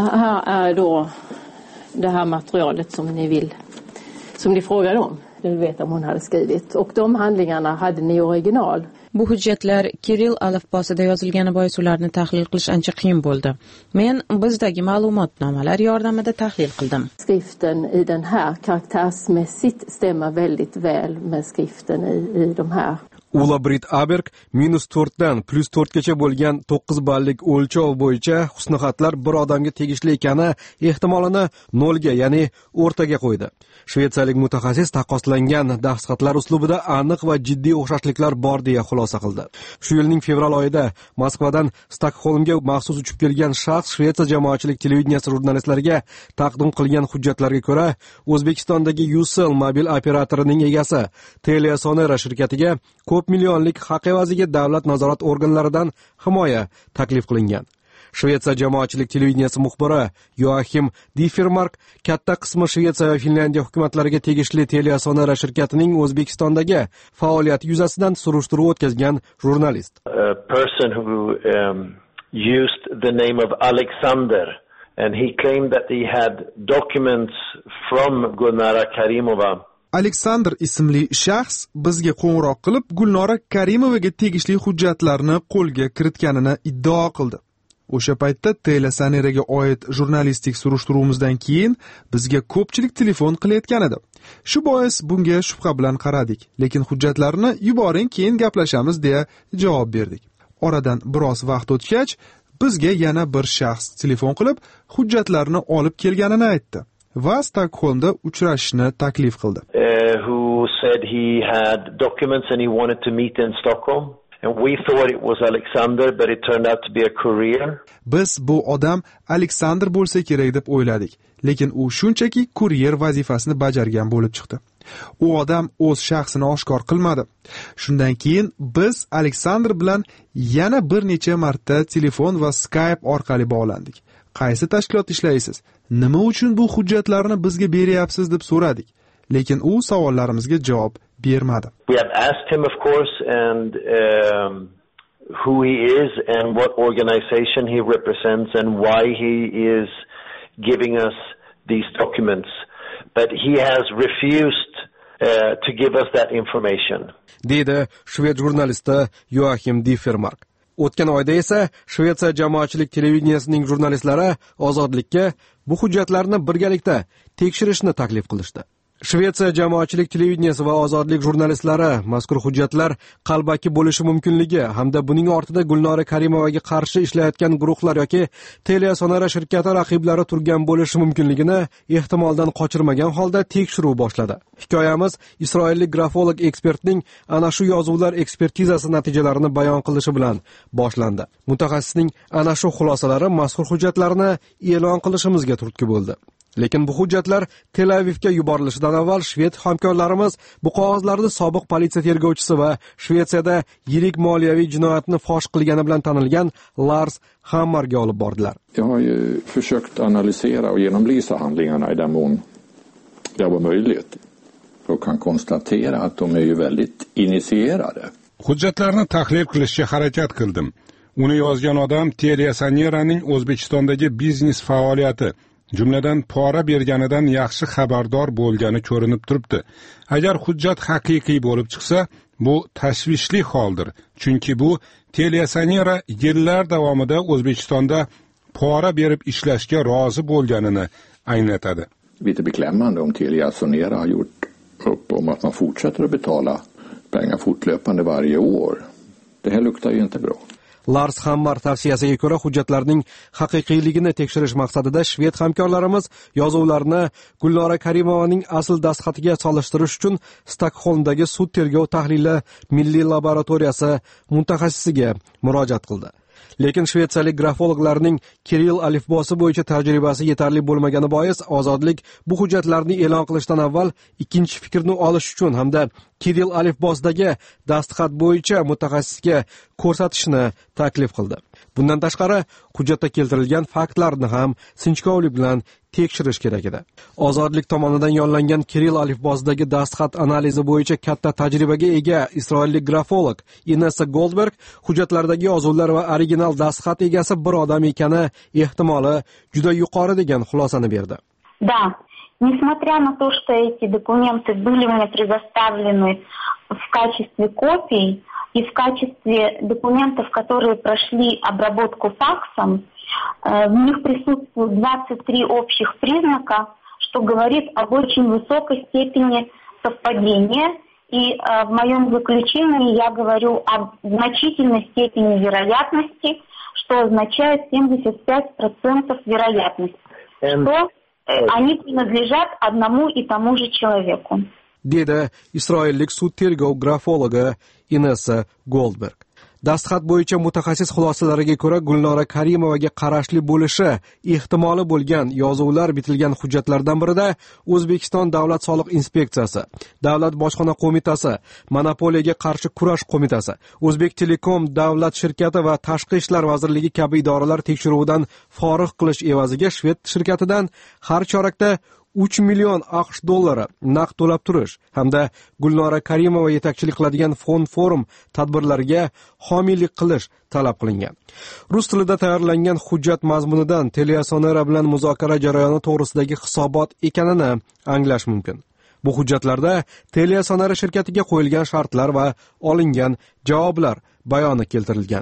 Det här materialet som ni frågar om. Det vet om hon hade skrivit. Och de handlingarna hade ni original. Bu hujjatlar Kirill alifbosida yozilgani bois ularni tahlil qilish ancha qiyin bo'ldi. Men bizdagi ma'lumotnomalar yordamida tahlil qildim. Skriften i den här karaktärsmässigt stämmer väldigt väl med skriften i de här. Ulla Britt Aberg -4 dan +4 gacha bo'lgan 9 ballik o'lchov bo'yicha husnixatlar bir odamga tegishli ekani ehtimolini 0 ga, ya'ni o'rtaga qo'ydi. Shvetsiyalik mutaxassis taqqoslangan dastxatlar uslubida aniq va jiddiy o'xshashliklar bor deya xulosa qildi. Shu yilning fevral oyida Moskvadan Stokholmga maxsus uchib kelgan shaxs Shvetsiya jamoatchilik televideniyasi jurnalistlariga taqdim qilgan hujjatlarga ko'ra, O'zbekistondagi Ucell mobil operatorining egasi Telesonera shirkatiga ko'p millionlik haq evaziga davlat nazorat organlaridan himoya taklif qilingan. Shvetsiya jamoatchilik televideniyasi muxbiri Joachim Differmark katta qismi Shvetsiya va Finlandiya hukumatlariga tegishli Telesonera shirkatining O'zbekistondagi faoliyati yuzasidan surishtiruv o'tkazgan jurnalist. A person who used the name of Alexander and he claimed that he had documents from Gulnora Karimova. Aleksandr ismli shaxs bizga qo'ng'iroq qilib, Gulnora Karimovaga tegishli hujjatlarni qo'lga kiritganini iddao qildi. O'sha paytda telesaneraga oid jurnalistik surishtiruvimizdan keyin bizga ko'pchilik telefon qilayotgan edi. Shu bois bunga shubha bilan qaradik, lekin hujjatlarni yuboring, keyin gaplashamiz deya javob berdik. Oradan biroz vaqt o'tgach, bizga yana bir shaxs telefon qilib, hujjatlarni olib kelganini aytdi va Stockholmda uchrashishni taklif qildi. Who said he had documents and he wanted to meet in Stockholm. And we thought it was Alexander, but it turned out to be a courier. Biz bu odam Alexander bo'lsa kerak deb o'yladik, lekin u shunchaki kuryer vazifasini bajargan bo'lib chiqdi. U odam o'z shaxsini oshkor qilmadi. Shundan keyin biz Alexander bilan yana bir necha marta telefon va Skype orqali bog'landik. Qaysi tashkilot ishlaysiz? Nima uchun bu hujjatlarni bizga beryapsiz deb so'radik, lekin u savollarimizga javob bermadi. We have asked him, of course, and who he is and what organization he represents and why he is giving us these documents. But he has refused to give us that information. Deydi Shved jurnalisti Joachim Differmark. O'tgan oyda esa Shvetsiya jamoatchilik televideniyasining jurnalistlari ozodlikka bu hujjatlarni birgalikda tekshirishni taklif qilishdi. Shvetsiya jamoatchilik televideniyasi va ozodlik jurnalistlari mazkur hujjatlar qalbaki bo'lishi mumkinligi hamda buning ortida Gulnora Karimovaga qarshi ishlayotgan guruhlar yoki Telesonara shirkati raqiblari turgan bo'lishi mumkinligini ehtimoldan qochirmagan holda tekshiruv boshladi. Hikoyamiz isroillik grafolog ekspertning ana shu yozuvlar ekspertizasi natijalarini bayon qilishi bilan boshlandi. Mutaxassisning ana shu xulosalari mazkur hujjatlarni e'lon qilishimizga turtki bo'ldi. Lekin bu hujjatlar Tel Avivga yuborilishidan avval shved hamkorlarimiz bu qog'ozlarni sobiq politsiya tergovchisi va Shvetsiyada yirik moliyaviy jinoyatni fosh qilgani bilan tanilgan Lars Hammarga olib bordilar. Jag har ju försökt analysera och genomlysa handlingarna i den mån det var möjligt. Och kan konstatera att de är ju väldigt initierade. Hujjatlarni tahlil qilishga harakat qildim. Uni yozgan odam Telesoneraning O'zbekistondagi biznes faoliyati, jumladan pora berganidan yaxshi xabardor bo'lgani ko'rinib turibdi. Agar hujjat haqiqiy bo'lib chiqsa, bu tashvishli holdir. Chunki bu Telesonera yillar davomida O'zbekistonda pora berib ishlashga rozi bo'lganini anglatadi. Lite beklämmande om Telesonera har gjort upp om att man fortsätter att betala pengar fortlöpande varje år. Det här luktar ju inte bra. Lars Hammar tavsiyasiga ko'ra hujjatlarning haqiqiyligini tekshirish maqsadida shved hamkorlarimiz yozuvlarni Gulnora Karimovaning asl dastxatiga solishtirish uchun Stockholmdagi sud tergov tahlili milliy laboratoriyasi mutaxassisiga murojaat qildi. Lekin shvetsiyalik grafologlarning Kirill alifbosi bo'yicha tajribasi yetarli bo'lmagani bois ozodlik bu hujjatlarni e'lon qilishdan avval ikkinchi fikrni olish uchun hamda Kirill alifbosidagi dastxat bo'yicha mutaxassisga ko'rsatishni taklif qildi. Bundan tashqari, hujjatda keltirilgan faktlarni ham sinchkovlik bilan tekshirish kerak edi. Ozodlik tomonidan yo'llangan Kirill alifbosidagi dastxat analizi bo'yicha katta tajribaga ega isroillik grafolog Inessa Goldberg hujjatlardagi yozuvlar va original dastxat egasi bir odam ekani ehtimoli juda yuqori degan xulosani berdi. Да, несмотря на то, что эти документы были мне предоставлены в качестве копий и в качестве документов, которые прошли обработку факсом, в них присутствуют 23 общих признака, что говорит об очень высокой степени совпадения. И в моем заключении я говорю о значительной степени вероятности, что означает 75% вероятности, что они принадлежат одному и тому же человеку. Dedi isroillik sud tergov grafologi Inessa Goldberg. Dastxat bo'yicha mutaxassis xulosalariga ko'ra Gulnora Karimovaga qarashli bo'lishi ehtimoli bo'lgan yozuvlar bitilgan hujjatlardan birida O'zbekiston Davlat soliq inspeksiyasi, Davlat bojxona qo'mitasi, Monopoliyaga qarshi kurash qo'mitasi, O'zbek Telekom davlat shirkati va Tashqi ishlar vazirligi kabi idoralar tekshiruvidan forig' qilish evaziga shved shirkatidan har chorakda 3 million AQSh dollari naqd to'lab turish hamda Gulnora Karimova yetakchilik qiladigan fond forum tadbirlariga homiylik qilish talab qilingan. Rus tilida tayyorlangan hujjat mazmunidan Telesonera bilan muzokara jarayoni to'g'risidagi hisobot ekanini anglash mumkin. Bu hujjatlarda Telesonera shirkatiga qo'yilgan shartlar va olingan javoblar bayoni keltirilgan.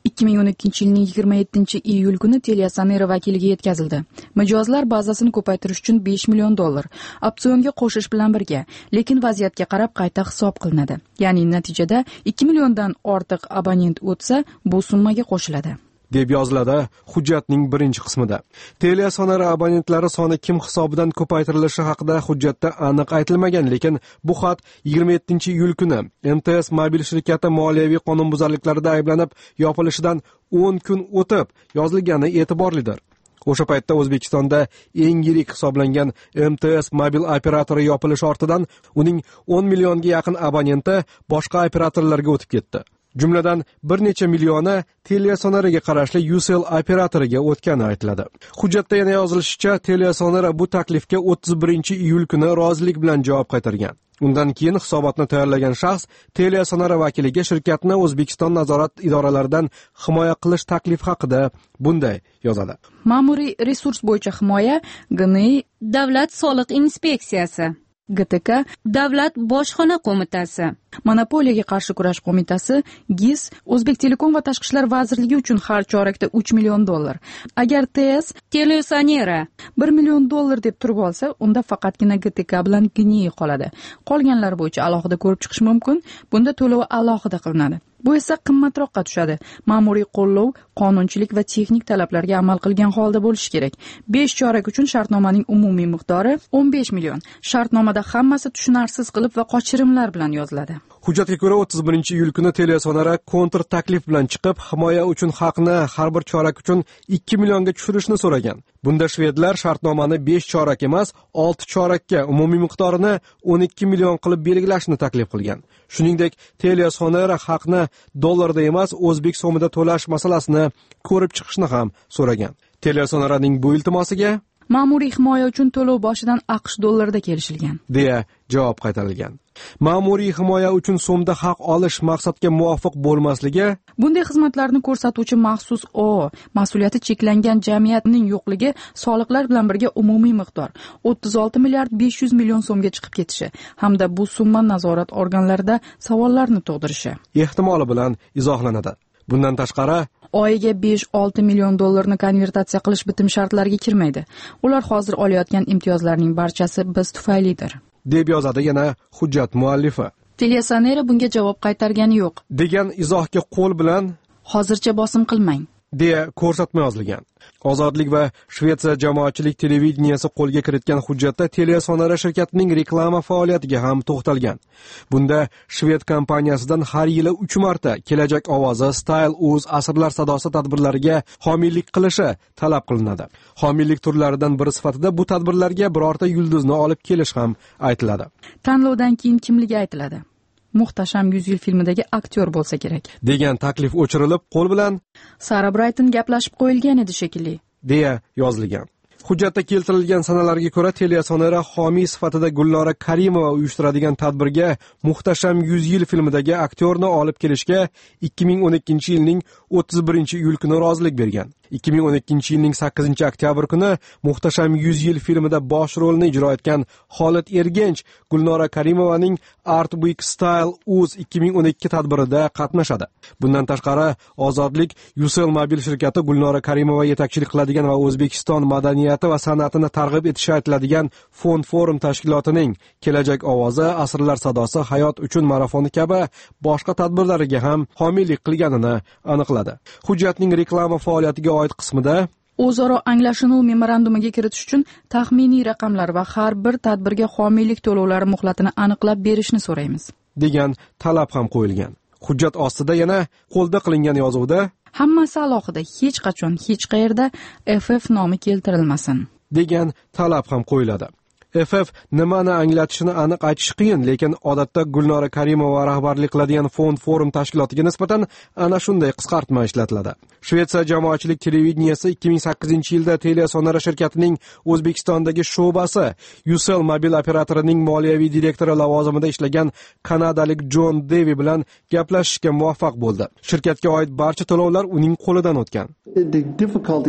2012-yilning 27-iyul kuni Telesanera vakiliga yetkazildi. Mijozlar bazasini ko'paytirish uchun $5 million opsionga qo'shish bilan birga, lekin vaziyatga qarab qayta hisob qilinadi. Ya'ni natijada 2 milliondan ortiq abonent o'tsa, bu summaga qo'shiladi, deb yoziladi hujjatning birinchi qismida. Telesanera abonentlari soni kim hisobidan ko'paytirilishi haqida hujjatda aniq aytilmagan, lekin bu xat 27-iyul kuni MTS mobil shirkati moliyaviy qonunbuzarliklarida ayblanib yopilishidan 10 kun o'tib yozilgani e'tiborlidir. O'sha paytda O'zbekistonda eng yirik hisoblangan MTS mobil operatori yopilishi ortidan uning 10 millionga yaqin abonenti boshqa operatorlarga o'tib ketdi. Jumladan bir necha millioni Telesaneraga qarashli Ucell operatoriga o'tgani aytiladi. Hujjatda yana yozilishicha, Telesanera bu taklifga 31-iyul kuni rozilik bilan javob qaytargan. Undan keyin hisobotni tayyorlagan shaxs Telesanera vakiliga shirkatni O'zbekiston nazorat idoralaridan himoya qilish taklifi haqida bunday yozadi. Ma'muriy resurs bo'yicha himoya GNI, Davlat soliq inspeksiyasi, GTK, Davlat bojxona qo'mitasi, Monopoliyaga qarshi kurash qo'mitasi, GIS, O'zbek Telekom va Tashqi ishlar vazirligi uchun har chorakda $3 million. Agar TS Telesanera $1 million deb turib olsa, unda faqatgina GTK bilan GNI qoladi. Qolganlar bo'yicha alohida ko'rib chiqish mumkin. Bunda to'lov alohida qilinadi. Bu esa qimmatroqqa tushadi. Ma'muriy qo'llov, qonunchilik va texnik talablarga amal qilgan holda bo'lishi kerak. 5 chorak uchun shartnomaning umumiy miqdori 15 million. Shartnomada hammasi tushunarsiz qilib va qochirimlar bilan yoziladi. Hujjatga ko'ra 31-iyul kuni Telesanera kontr taklif bilan chiqib, himoya uchun haqni har bir chorak uchun 2 millionga tushirishni so'ragan. Bunda shvedlar shartnomani 5 chorak emas, 6 chorakka umumiy miqdorini 12 million qilib belgilashni taklif qilgan. Shuningdek, Telesanera haqni dollarda emas, o'zbek so'mida to'lash masalasini ko'rib chiqishni ham so'ragan. Telesaneraning bu iltimosiga ma'muriy himoya uchun to'lov boshidan AQSh dollarida kelishilgan, deya javob qaytarilgan. Ma'muriy himoya uchun so'mda haq olish maqsadga muvofiq bo'lmasligi, bunday xizmatlarni ko'rsatuvchi maxsus OO, mas'uliyati cheklangan jamiyatning yo'qligi, soliqlar bilan birga umumiy miqdor 36 milliard 500 million so'mga chiqib ketishi hamda bu summa nazorat organlarida savollarni tug'dirishi ehtimoli bilan izohlanadi. Bundan tashqari, oyiga 5-6 million dollarni konvertatsiya qilish bitim shartlariga kirmaydi. Ular hozir olayotgan imtiyozlarning barchasi biz tufaylidir, deb yozadi yana hujjat muallifi. Telesanera bunga javob qaytargani yo'q, degan izohga qo'l bilan hozircha bosim qilmang, deya ko'rsatma yozilgan. Ozodlik va Shvetsiya jamoatchilik televideniyasi qo'lga kiritgan hujjatda Telesanera shirkatining reklama faoliyatiga ham to'xtalgan. Bunda Shved kompaniyasidan har yili 3 marta Kelajak ovozi, Style.uz, Asrlar sadosi tadbirlariga homiylik qilishi talab qilinadi. Homiylik turlaridan biri sifatida bu tadbirlarga birorta yulduzni olib kelish ham aytiladi. Tanlovdan keyin kimligi aytiladi. Muhtasham 100 yil filmidagi aktyor bo'lsa kerak, degan taklif o'chirilib, qo'l bilan Sara Brayton gaplashib qo'yilgan edi shekilli, deya yozilgan. Hujjatda keltirilgan sanalarga ko'ra Telesanera homiy sifatida Gulnora Karimova uyushtiradigan tadbirga Muhtasham 100 yil filmidagi aktyorni olib kelishga 2012-yilning 31-iyul kuni rozilik bergan. 2012-yilning 8-oktyabr kuni Muhtasham 100 yil filmida bosh rolni ijro etgan Xolid Ergench Gulnora Karimovaning Art Week Style.uz 2012 tadbirida qatnashadi. Bundan tashqari, Ozodlik Ucell mobil shirkati Gulnora Karimova yetakchilik qiladigan va O'zbekiston madaniyati va san'atini targ'ib etishi aytiladigan Fond Forum tashkilotining Kelajak ovozi, Asrlar sadosi, Hayot uchun marafoni kabi boshqa tadbirlariga ham homiylik qilganini aniqladi. Hujjatning reklama faoliyatiga oid qismida o'zaro anglashuv memorandumiga kiritish uchun taxminiy raqamlar va har bir tadbirga homiylik to'lovlari muhlatini aniqlab berishni so'raymiz, degan talab ham qo'yilgan. Hujjat ostida yana qo'lda qilingan yozuvda hammasi alohida, hech qachon hech qayerda FF nomi keltirilmasin, degan talab ham qo'yiladi. FF nimani anglatishini aniq aytish qiyin, lekin odatda Gulnora Karimova rahbarlik qiladigan Fond Forum tashkilotiga nisbatan ana shunday qisqartma ishlatiladi. Shvetsiya jamoatchilik televideniyasi 2008-yilda Telesanera shirkatining O'zbekistondagi sho'basi Ucell mobil operatorining moliyaviy direktori lavozimida ishlagan kanadalik John Devi bilan gaplashishga muvaffaq bo'ldi. Shirkatga oid barcha to'lovlar uning qo'lidan o'tgan. The difficulty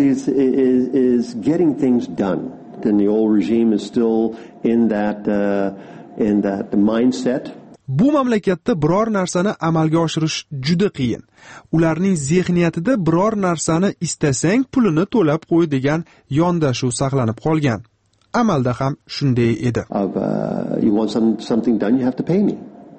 is getting things done. And the old regime is still in that mindset. Bu mamlakatda biror narsani amalga oshirish juda qiyin. Ularning zehniyatida biror narsani istasang pulini to'lab qo'y degan yondashuv saqlanib qolgan. Amalda ham shunday edi. You want something done, you have to pay me.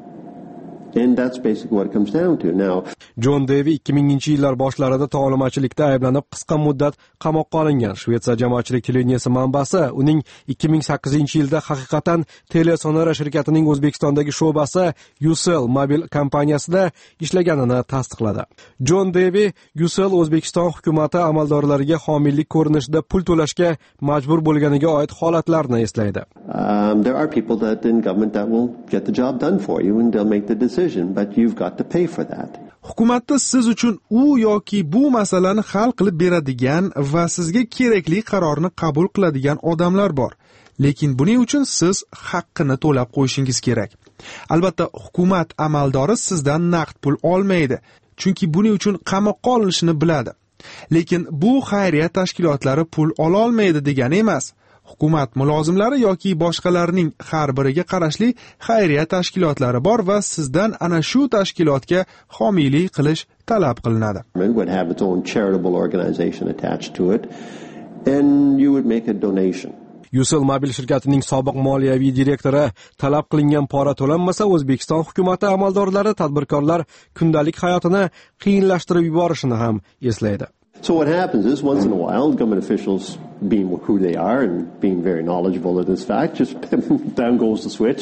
And that's basically what it comes down to. Now, John Davey 2000-yillar boshlarida tovlamachilikda ayblanib qisqa muddat qamoqqa olingan. Shvetsiya jamoatchilik televideniyesi manbasi uning 2008-yilda haqiqatan Telesonera shirkatining O'zbekistondagi sho'basi Ucell mobil kompaniyasida ishlaganini tasdiqladi. John Davey Ucell O'zbekiston hukumati amaldorlariga homiylik ko'rinishida pul to'lashga majbur bo'lganiga oid holatlarni eslaydi. There are people that in government that will get the job done for you and they'll make the decision. But you've got to pay for that. Hukumatda siz uchun u yoki bu masalani hal qilib beradigan va sizga kerakli qarorni qabul qiladigan odamlar bor. Lekin buning uchun siz haqqini to'lab qo'yishingiz kerak. Albatta, hukumat amaldori sizdan naqd pul olmaydi, chunki buning uchun qamoqqa olinishini biladi. Lekin bu xayriya tashkilotlari pul ola olmaydi degani emas. Hukumat mulozimlari yoki boshqalarning har biriga qarashli xayriya tashkilotlari bor va sizdan ana shu tashkilotga homiylik qilish talab qilinadi. It would have its own charitable organization attached to it and you would make a donation. Ucell mobil shirkatining sobiq moliyaviy direktori talab qilingan pora to'lanmasa O'zbekiston hukumati amaldorlari tadbirkorlar kundalik hayotini qiyinlashtirib yuborishini ham eslaydi. So what happens is once in a while government officials, being who they are and being very knowledgeable of this fact, just down goes the switch.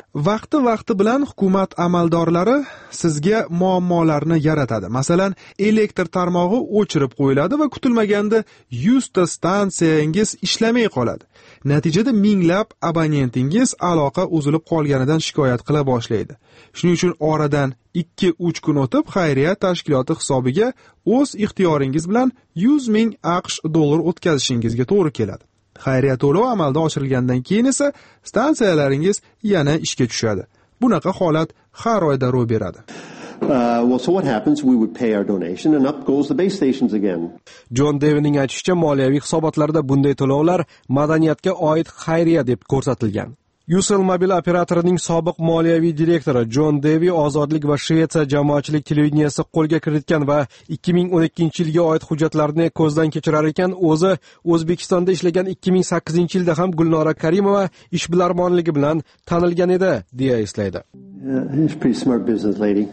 Vaqti bilan hukumat amaldorlari sizga muammolarni yaratadi. Masalan, elektr tarmog'i o'chirib qo'yiladi va kutilmaganda 100 ta stansiyangiz ishlamay qoladi. Natijada minglab abonentingiz aloqa uzilib qolganidan shikoyat qila boshlaydi. Shuning uchun oradan 2-3 kun o'tib xayriya tashkiloti hisobiga o'z ixtiyoringiz bilan 100 ming AQSh dollar o'tkazishingizga to'g'ri keladi. Xayriya to'lovi amalda oshirilgandan keyin esa stansiyalaringiz yana ishga tushadi. Bunaqa holat har oyda ro'y beradi. So what happens? We would pay our donation and up goes the base stations again. John Davey'ning aytishicha, moliyaviy hisobotlarda bunday to'lovlar madaniyatga oid xayriya deb ko'rsatilgan. Ucell mobil operatorining sobiq moliyaviy direktori John Davey ozodlik va Shvetsiya jamoatchilik televideniyesi qo'lga kiritgan va 2012-yilga oid hujjatlarni ko'zdan kechirar ekan, o'zi O'zbekistonda ishlagan 2008-yilda ham Gulnora Karimova ishbilarmonligi bilan tanilgan edi, deya eslaydi. She's a pretty smart business lady.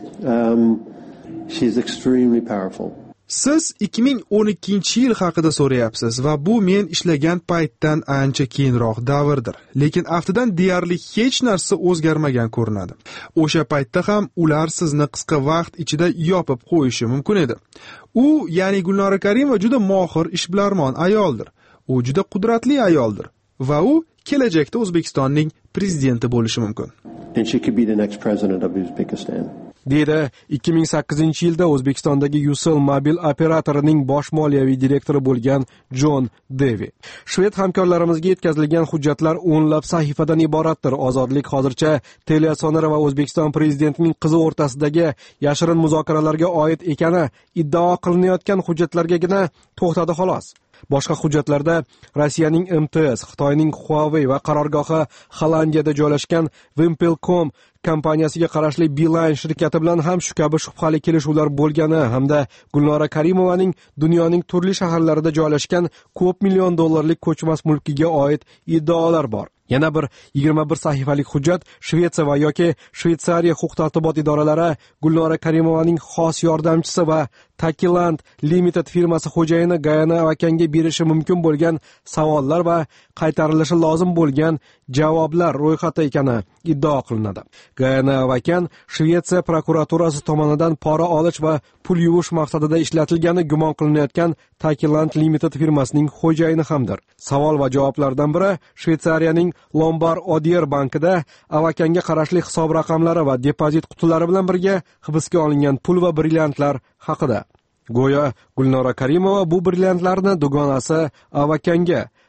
She's extremely powerful. Siz 2012-yil haqida so'rayapsiz va bu men ishlagan paytdan ancha keyinroq davrdir. Lekin aftidan deyarli hech narsa o'zgarmagan ko'rinadi. O'sha paytda ham ular sizni qisqa vaqt ichida yopib qo'yishi mumkin edi. U, ya'ni Gulnora Karimova juda mohir ishbilarmon ayoldir. U juda qudratli ayoldir va u kelajakda O'zbekistonning prezidenti bo'lishi mumkin. And she could be the next president of Uzbekistan. Deydi 2008-yilda O'zbekistondagi Ucell mobil operatorining bosh moliyaviy direktori bo'lgan John Davey. Shved hamkorlarimizga yetkazilgan hujjatlar o'nlab sahifadan iboratdir. Ozodlik hozircha Telesonera va O'zbekiston prezidentining qizi o'rtasidagi yashirin muzokaralarga oid ekani iddao qilinayotgan hujjatlargagina to'xtadi xolos. Boshqa hujjatlarda Rossiyaning MTS, Xitoyning Huawei va qarorgohi Hollandiyada joylashgan Wimpelcom kompaniyasiga qarashli Beeline shirkati bilan ham shu kabi shubhali kelishuvlar bo'lgani hamda Gulnora Karimovaning dunyoning turli shaharlarida joylashgan ko'p million dollarlik ko'chmas mulkiga oid iddaolar bor. Yana bir 21 sahifalik hujjat Shvetsiya va yoki Shvetsariya huquq-tartibot idoralari Gulnora Karimovaning xos yordamchisi va Takiland Limited firmasi xo'jayini Gayana Avakanga berishi mumkin bo'lgan savollar va qaytarilishi lozim bo'lgan javoblar ro'yxati ekani iddao qilinadi. Gayana Avakan Shvetsiya prokuraturasi tomonidan pora olish va pul yuvish maqsadida ishlatilgani gumon qilinayotgan Takiland Limited firmasining xo'jayini hamdir. Savol va javoblardan biri Shvetsariyaning Lombard Odier bankida Avakanga qarashli hisob raqamlari va depozit qutilari bilan birga hibsga olingan pul va brilliantlar haqida. Go'yo Gulnora Karimova bu brilliantlarni dugonasi Avakanga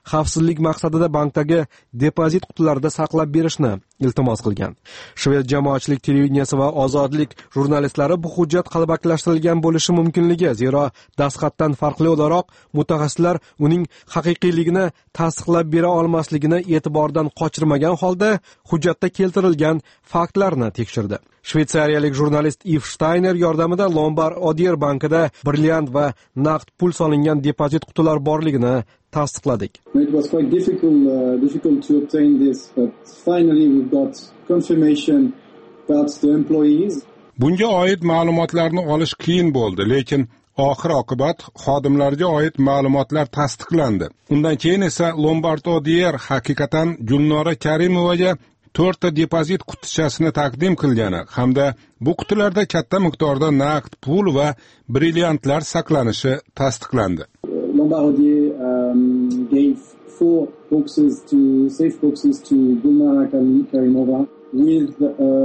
xavfsizlik maqsadida bankdagi depozit qutilarida saqlab berishni iltimos qilgan. Shved jamoatchilik televideniyasi va Ozodlik jurnalistlari bu hujjat qalbakilashtirilgan bo'lishi mumkinligi, zero dastxatdan farqli o'laroq mutaxassislar uning haqiqiyligini tasdiqlab bera olmasligini e'tibordan qochirmagan holda hujjatda keltirilgan faktlarni tekshirdi. Shvetsariyalik jurnalist Yves Steiner yordamida Lombard Odier bankida brilliant va naqd pul solingan depozit qutilar borligini tasdiqladik. It was quite difficult to obtain this, but finally we got confirmation that the employees. Bunga oid ma'lumotlarni olish qiyin bo'ldi, lekin oxir oqibat xodimlarga oid ma'lumotlar tasdiqlandi. Undan keyin esa Lombard Odier haqiqatan Gulnora Karimovaga 4 ta depozit qutichasini taqdim qilgani hamda bu qutilarda katta miqdorda naqd pul va brilliantlar saqlanishi tasdiqlandi. Lombard Odier gave 4 boxes to safe boxes to Gulnara Karimova with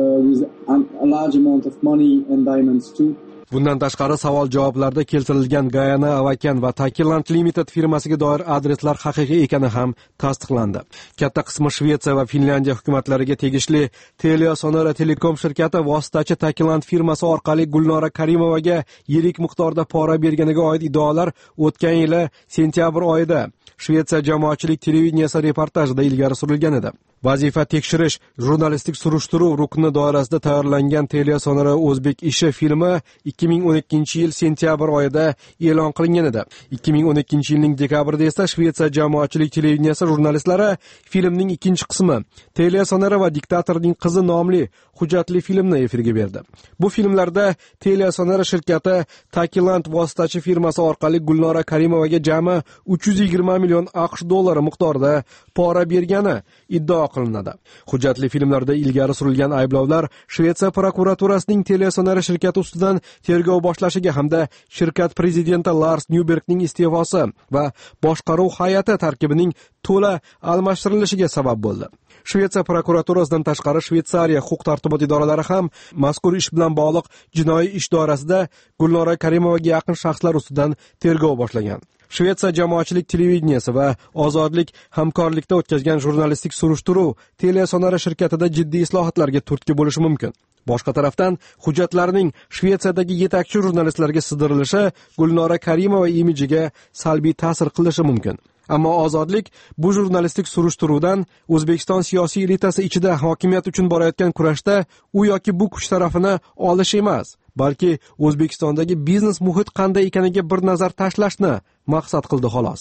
a large amount of money and diamonds too. Bundan tashqari savol-javoblarda keltirilgan Guyana Avakan va Takiland Limited firmasiga doir adreslar haqiqiy ekani ham tasdiqlandi. Katta qismi Shvetsiya va Finlandiya hukumatlariga tegishli TeliaSonera Telekom shirkati vositachi Takiland firmasi orqali Gulnora Karimovaga yirik miqdorda pora berganiga oid iddaolar o'tgan yili sentyabr oyida Shvetsiya jamoatchilik televideniyasi reportajida ilgari surilgan edi. Vazifa tekshirish jurnalistik surishtiruv rukni doirasida tayyorlangan TeliaSonera O'zbek ishi filmi 2012-yil sentyabr oyida e'lon qilingan edi. 2012-yilning dekabrida esa Shvetsiya jamoatchilik televideniyasi jurnalistlari filmning ikkinchi qismi TeliaSonera va diktatorning qizi nomli hujjatli filmni efirga berdi. Bu filmlarda TeliaSonera shirkati Takiland vositachi firmasi orqali Gulnora Karimovaga jami 320 million AQSh dollari miqdorida pora bergani iddao qilinadi. Hujjatli filmlarda ilgari surilgan ayblovlar Shvetsiya prokuraturasining TeliaSonera shirkati ustidan tergov boshlashiga hamda shirkat prezidenti Lars Nybergning iste'fosi va boshqaruv hay'ati tarkibining to'la almashtirilishiga sabab bo'ldi. Shvetsiya prokuraturasidan tashqari Shvetsariya huquq-tartibot idoralari ham mazkur ish bilan bog'liq jinoiy ish doirasida Gulnora Karimovaga yaqin shaxslar ustidan tergov boshlagan. Shvetsiya jamoatchilik televideniyasi va Ozodlik hamkorlikda o'tkazgan jurnalistik surishtiruv TeliaSonera shirkatida jiddiy islohotlarga turtki bo'lishi mumkin. Boshqa tarafdan hujjatlarning Shvetsiyadagi yetakchi jurnalistlarga sidirilishi Gulnora Karimova imijiga salbiy ta'sir qilishi mumkin. Ammo Ozodlik bu jurnalistik surishtiruvdan O'zbekiston siyosiy elitasi ichida hokimiyat uchun borayotgan kurashda u yoki bu kuch tarafini olish emas, balki O'zbekistondagi biznes muhit qanday ekaniga bir nazar tashlashni maqsad qildi xolos.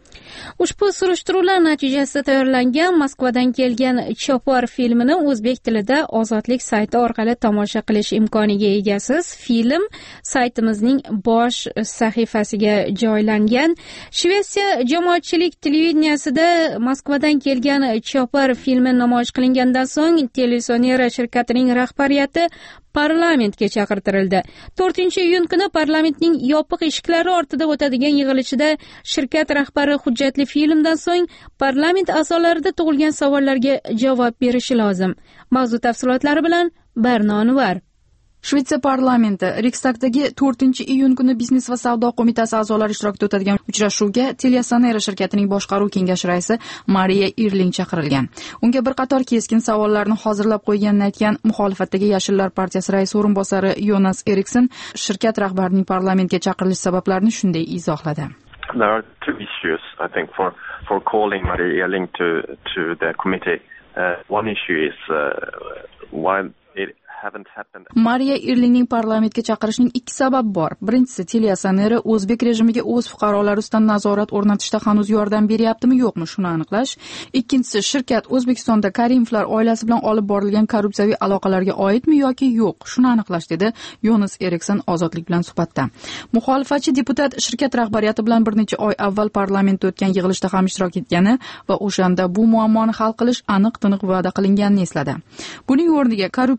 Ushbu surishtiruvlar natijasida tayyorlangan Moskvadan kelgan Chopar filmini o'zbek tilida Ozodlik sayti orqali tomosha qilish imkoniga egasiz. Film saytimizning bosh sahifasiga joylangan. Shvetsiya jamoatchilik televideniyasida Moskvadan kelgan Chopar filmi namoyish qilingandan so'ng TeliaSonera shirkatining rahbariyati parlamentga chaqirtirildi. 4-iyun kuni parlamentning yopiq eshiklari ortida o'tadigan yig'ilishida shirkat rahbari hujjatli filmdan so'ng parlament a'zolarida tug'ilgan savollarga javob berishi lozim. Mavzu tafsilotlari bilan Barno Anvar. Shvetsiya parlamenti Riksdagdagi 4-iyun kuni biznes va savdo qo'mitasi a'zolari ishtirokida o'tadigan uchrashuvga TeliaSonera shirkatining boshqaruv kengashi raisi Mariya Irling chaqirilgan. Unga bir qator keskin savollarni hozirlab qo'yganini aytgan muxolifatdagi Yashillar partiyasi raisi o'rinbosari Jonas Eriksen shirkat rahbarining parlamentga chaqirilish sabablarini shunday izohladi. There are two issues, I think, for calling Maria Irling to the committee. One issue is why it haven't happened. Mariya Irlingning parlamentga chaqirishining ikki sababi bor. Birinchisi, TeliaSonera o'zbek rejimiga o'z fuqarolari ustidan nazorat o'rnatishda hanuz yordam beryaptimi, yo'qmi, shuni aniqlash. Ikkinchisi, shirkat O'zbekistonda Karimovlar oilasi bilan olib borilgan korrupsiyaviy aloqalarga oidmi yoki yo'q, shuni aniqlash, dedi Jonas Eriksen Ozodlik bilan suhbatda. Muxolifatchi deputat shirkat rahbariyati bilan bir necha oy avval parlamentda o'tgan yig'ilishda ham ishtirok etgani va o'shanda bu muammoni hal qilish aniq-tiniq va'da qilinganini esladi. Buning o'rniga korrupsiyaga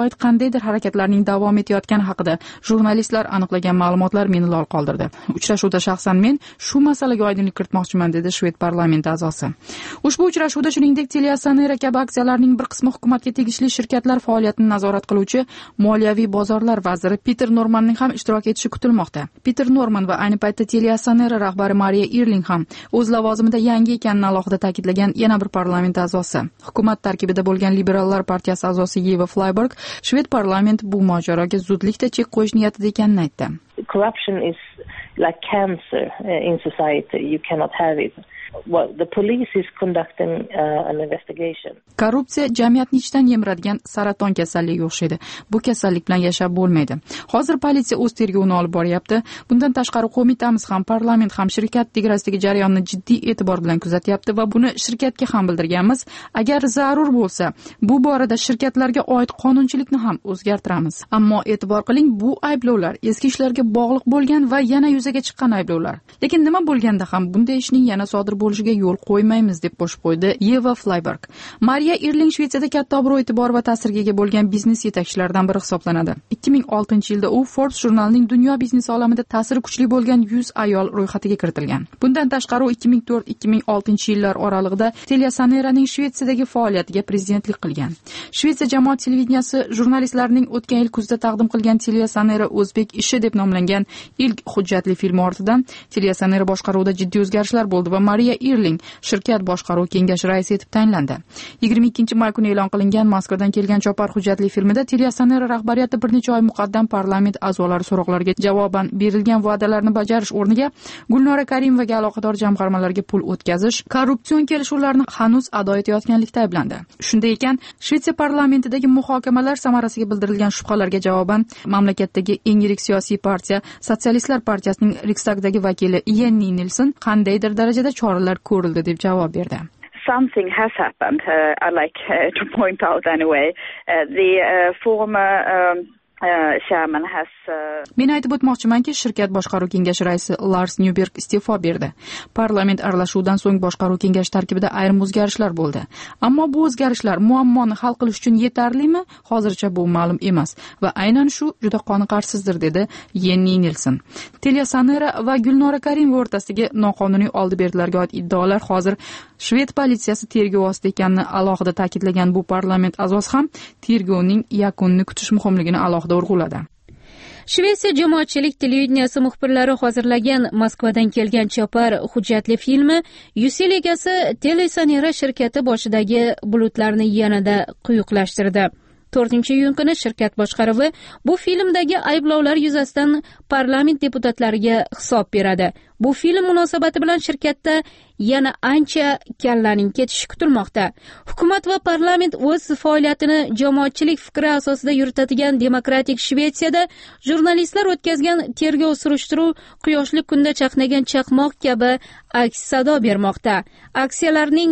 oid qandaydir harakatlarning davom etayotgani haqida jurnalistlar aniqlagan ma'lumotlar meni lol qoldirdi. Uchrashuvda shaxsan men shu masalaga oydinlik kiritmoqchiman, dedi Shved parlamenti a'zosi. Ushbu uchrashuvda shuningdek TeliaSonera kabi aksiyalarning bir qismi hukumatga tegishli shirkatlar faoliyatini nazorat qiluvchi moliyaviy bozorlar vaziri Peter Normanning ham ishtirok etishi kutilmoqda. Peter Norman va ayni paytda TeliaSonera rahbari Mariya Irling ham o'z lavozimida yangi ekanini alohida ta'kidlagan yana bir parlament a'zosi. Hukumat tarkibida bo'lgan Liberallar partiyasi a'zosi Eva Flyberg Shved parlamenti bu mojaroga zudlikda chek qo'yish niyatida ekanini aytdi. Corruption is like cancer in society. You cannot have it. Well, the police is conducting an investigation. Korrupsiya jamiyatni ichdan yemiradigan saraton kasalligiga o'xshaydi. Bu kasallik bilan yashab bo'lmaydi. Hozir politsiya o'z tergovini olib boryapti. Bundan tashqari qo'mitamiz ham, parlament ham shirkat integrasidagi jarayonni jiddiy e'tibor bilan kuzatyapti va buni shirkatga ham bildirganmiz. Agar zarur bo'lsa, bu borada shirkatlarga oid qonunchilikni ham o'zgartiramiz. Ammo e'tibor qiling, bu ayblovlar eski ishlarga bog'liq bo'lgan va yana yuzaga chiqqan ayblovlar. Lekin nima bo'lganda ham bunday ishning yana sodir bo'lishiga yo'l qo'ymaymiz, deb qo'shib qo'ydi Eva Flyberg. Mariya Irling Shvetsiyada katta obro' e'tibor va ta'sirga ega bo'lgan biznes yetakchilaridan biri hisoblanadi. 2006-yilda u Forbes jurnalining dunyo biznesi olamida ta'siri kuchli bo'lgan 100 ayol ro'yxatiga kiritilgan. Bundan tashqari u 2004-2006-yillar oralig'ida TeliaSoneraning Shvetsiyadagi faoliyatiga prezidentlik qilgan. Shvetsiya jamoat televideniyasi jurnalistlarining o'tgan yil kuzda taqdim qilgan TeliaSonera o'zbek ishi deb nomlangan ilk hujjatli filmi ortidan TeliaSonera boshqaruvida jiddiy o'zgarishlar bo'ldi va Mariya Irling shirkat boshqaruv kengashi raisi etib tayinlandi. 22-may kuni e'lon qilingan Moskvadan kelgan chopar hujjatli filmida TeliaSonera rahbariyati bir necha oy muqaddam parlament a'zolari so'roqlariga javoban berilgan va'dalarni bajarish o'rniga Gulnora Karimovaga aloqador jamg'armalarga pul o'tkazish, korrupsion kelishuvlarni hanuz ado etayotganlikda ayblandi. Shunday ekan, Shvetsiya parlamentidagi muhokamalar samarasiga bildirilgan shubhalarga javoban mamlakatdagi eng yirik siyosiy partiya Sotsialistlar partiyasining Riksdagdagi vakili Jenny Nilsson qandaydir darajada choralar ko'rildi deb javob berdi. Something has happened. I'd like to point out anyway. The former chairman has Men aytib o'tmoqchimanki, shirkat boshqaruv kengashi raisi Lars Nyberg iste'fo berdi. Parlament aralashuvidan so'ng boshqaruv kengashi tarkibida ayrim o'zgarishlar bo'ldi. Ammo bu o'zgarishlar muammoni hal qilish uchun yetarlimi? Hozircha bu ma'lum emas va aynan shu juda qoniqarsizdir, dedi Jenny Nilsson. TeliaSonera va Gulnora Karimova o'rtasidagi noqonuniy oldi-berdilarga oid iddaolar hozir Shved politsiyasi tergov ostida ekanini alohida ta'kidlagan bu parlament a'zosi ham tergovning yakunini kutish muhimligini alohida urg'uladi. Shvetsiya jamoatchilik televideniyasi muxbirlari hozirlagan Moskvadan kelgan chopar hujjatli filmi 100 yil egasi TeliaSonera shirkati boshidagi bulutlarni yanada quyuqlashtirdi. 4-iyun kuni shirkat boshqaruvi bu filmdagi ayblovlar yuzasidan parlament deputatlariga hisob beradi. Bu film munosabati bilan shirkatda yana ancha kallaning ketishi kutilmoqda. Hukumat va parlament o'z faoliyatini jamoatchilik fikri asosida yuritadigan demokratik Shvetsiyada jurnalistlar o'tkazgan tergov surishtiruv quyoshli kunda chaqnagan chaqmoq kabi aks sado bermoqda. Aksiyalarning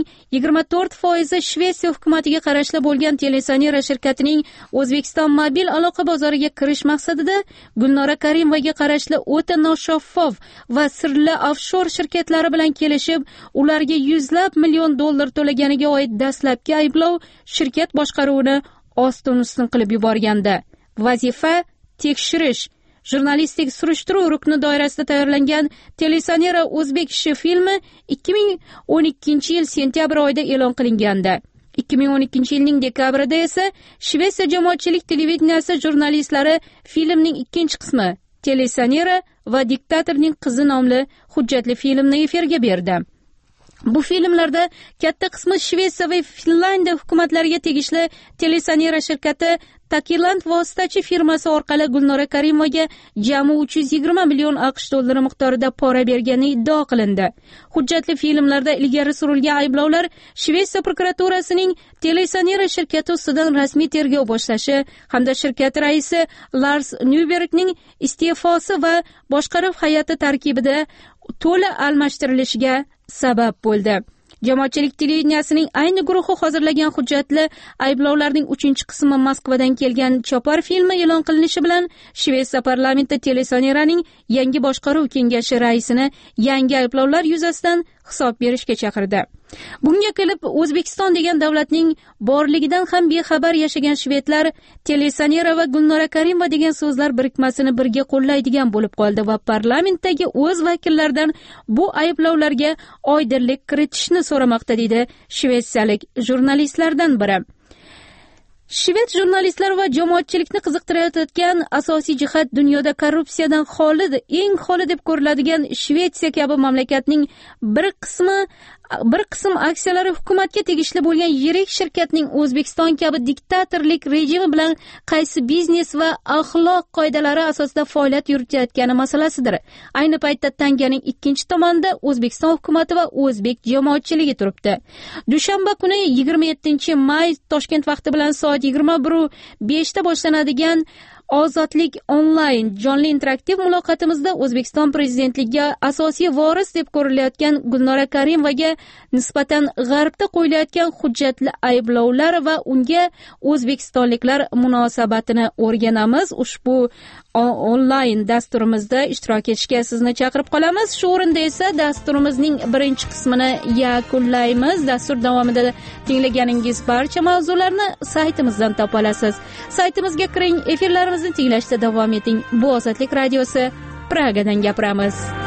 24% Shvetsiya hukumatiga qarashli bo'lgan TeliaSonera shirkatining O'zbekiston mobil aloqa bozoriga kirish maqsadida Gulnora Karimovaga qarashli o'ta noshaffof va sirli offshor shirkatlari bilan kelishib, ularga $100 million to'laganiga oid dastlabki ayblov shirkat boshqaruvini ostin-ustin qilib yuborgandi. Vazifa tekshirish. Jurnalistik surishtiruv rukni doirasida tayyorlangan TeliaSonera o'zbek ishi filmi 2012-yil sentyabr oyida e'lon qilingandi. 2012-yilning dekabrida esa Shvetsiya jamoatchilik televideniyasi jurnalistlari filmning ikkinchi qismi TeliaSonera va diktatorning qizi nomli hujjatli filmni efirga berdi. Bu filmlarda katta qismi Shvetsiya va Finlandiya hukumatlariga tegishli TeliaSonera shirkati Takiland vositachi firmasi orqali Gulnora Karimovaga jami $320 million miqdorida pora bergani iddao qilindi. Hujjatli filmlarda ilgari surilgan ayblovlar Shvetsiya prokuraturasining TeliaSonera shirkati ustidan rasmiy tergov boshlashi hamda shirkat raisi Lars Nybergning iste'fosi va boshqaruv hay'ati tarkibida to'la almashtirilishiga sabab bo'ldi. Jamoatchilik televideniyasining ayni guruhi hozirlagan hujjatli ayblovlarning 3-qismi Moskvadan kelgan chopar filmi e'lon qilinishi bilan Shvetsiya parlamenti TeliaSoneraning yangi boshqaruv kengashi raisini yangi ayblovlar yuzasidan hisob berishga chaqirdi. Bunga kelib O'zbekiston degan davlatning borligidan ham bexabar yashagan shvedlar Telesanera va Gulnora Karimova degan so'zlar birikmasini birga qo'llaydigan bo'lib qoldi va parlamentdagi o'z vakillaridan bu ayblovlarga oydinlik kiritishni so'ramoqda, deydi shvetsiyalik jurnalistlardan biri. Shved jurnalistlar va jamoatchilikni qiziqtirayotgan asosiy jihat dunyoda korrupsiyadan xoli, eng xoli deb ko'riladigan Shvetsiya kabi mamlakatning bir qism aksiyalari hukumatga tegishli bo'lgan yirik shirkatning O'zbekiston kabi diktatorlik rejimi bilan qaysi biznes va axloq qoidalari asosida faoliyat yuritayotgani masalasidir. Ayni paytda tanganing ikkinchi tomonida O'zbekiston hukumati va o'zbek jamoatchiligi turibdi. Dushanba kuni 27-may Toshkent vaqti bilan soat 21:05 da boshlanadigan Ozodlik onlayn jonli interaktiv muloqotimizda O'zbekiston prezidentligiga asosiy voris deb ko'rilayotgan Gulnora Karimovaga nisbatan G'arbda qo'yilayotgan hujjatli ayblovlar va unga o'zbekistonliklar munosabatini o'rganamiz. Ushbu onlayn dasturimizda ishtirok etishga sizni chaqirib qolamiz. Shu o'rinda esa dasturimizning birinchi qismini yakunlaymiz. Dastur davomida tinglaganingiz barcha mavzularni saytimizdan topa olasiz. Saytimizga kiring, efirlarimizni tinglashda davom eting. Bu Ozodlik radiosi, Pragadan gapiramiz.